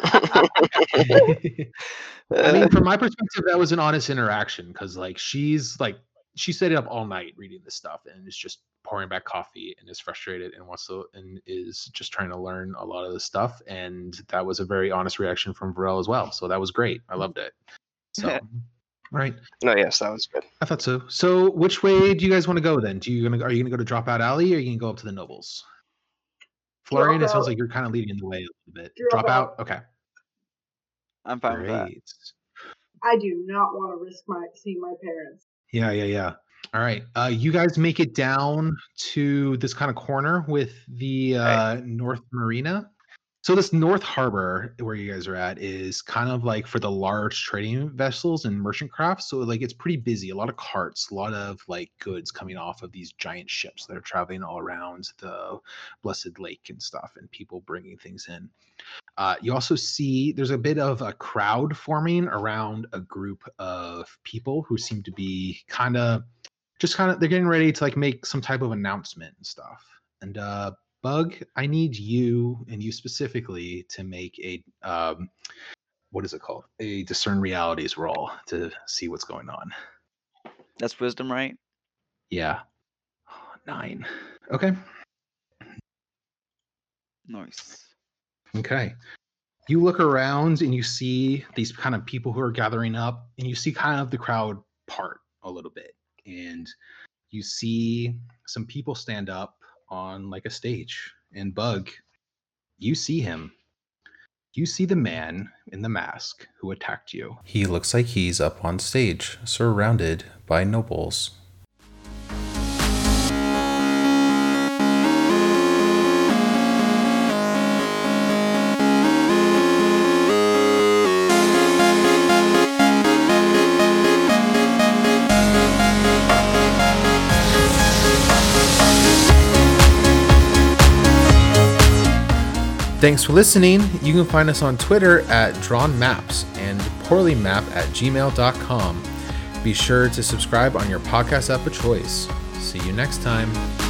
from my perspective, that was an honest interaction because, like, she stayed up all night reading this stuff and is just pouring back coffee and is frustrated and is just trying to learn a lot of this stuff. And that was a very honest reaction from Varel as well. So that was great. I loved it. So, all right. No, yes, that was good. I thought so. So, which way do you guys want to go then? Are you gonna go to Dropout Alley, or are you gonna go up to the Nobles? Florian, it sounds like you're kind of leading the way a little bit. Dropout. Okay. I'm fine with that. I do not want to risk seeing my parents. Yeah. All right. You guys make it down to this kind of corner with the North Marina. So this North Harbor where you guys are at is kind of like for the large trading vessels and merchant crafts. So like it's pretty busy. A lot of carts, a lot of like goods coming off of these giant ships that are traveling all around the Blessed Lake and stuff, and people bringing things in. You also see there's a bit of a crowd forming around a group of people who seem to be they're getting ready to like make some type of announcement and stuff. And Bug, I need you, and you specifically, to make a what is it called? A discern realities roll to see what's going on. That's wisdom, right? Yeah. 9. Okay. Nice. Okay. You look around and you see these kind of people who are gathering up, and you see kind of the crowd part a little bit, and you see some people stand up on like a stage. And Bug, you see him. You see the man in the mask who attacked you. He looks like he's up on stage, surrounded by nobles. Thanks for listening. You can find us on Twitter at DrawnMaps and poorlymap@gmail.com. Be sure to subscribe on your podcast app of choice. See you next time.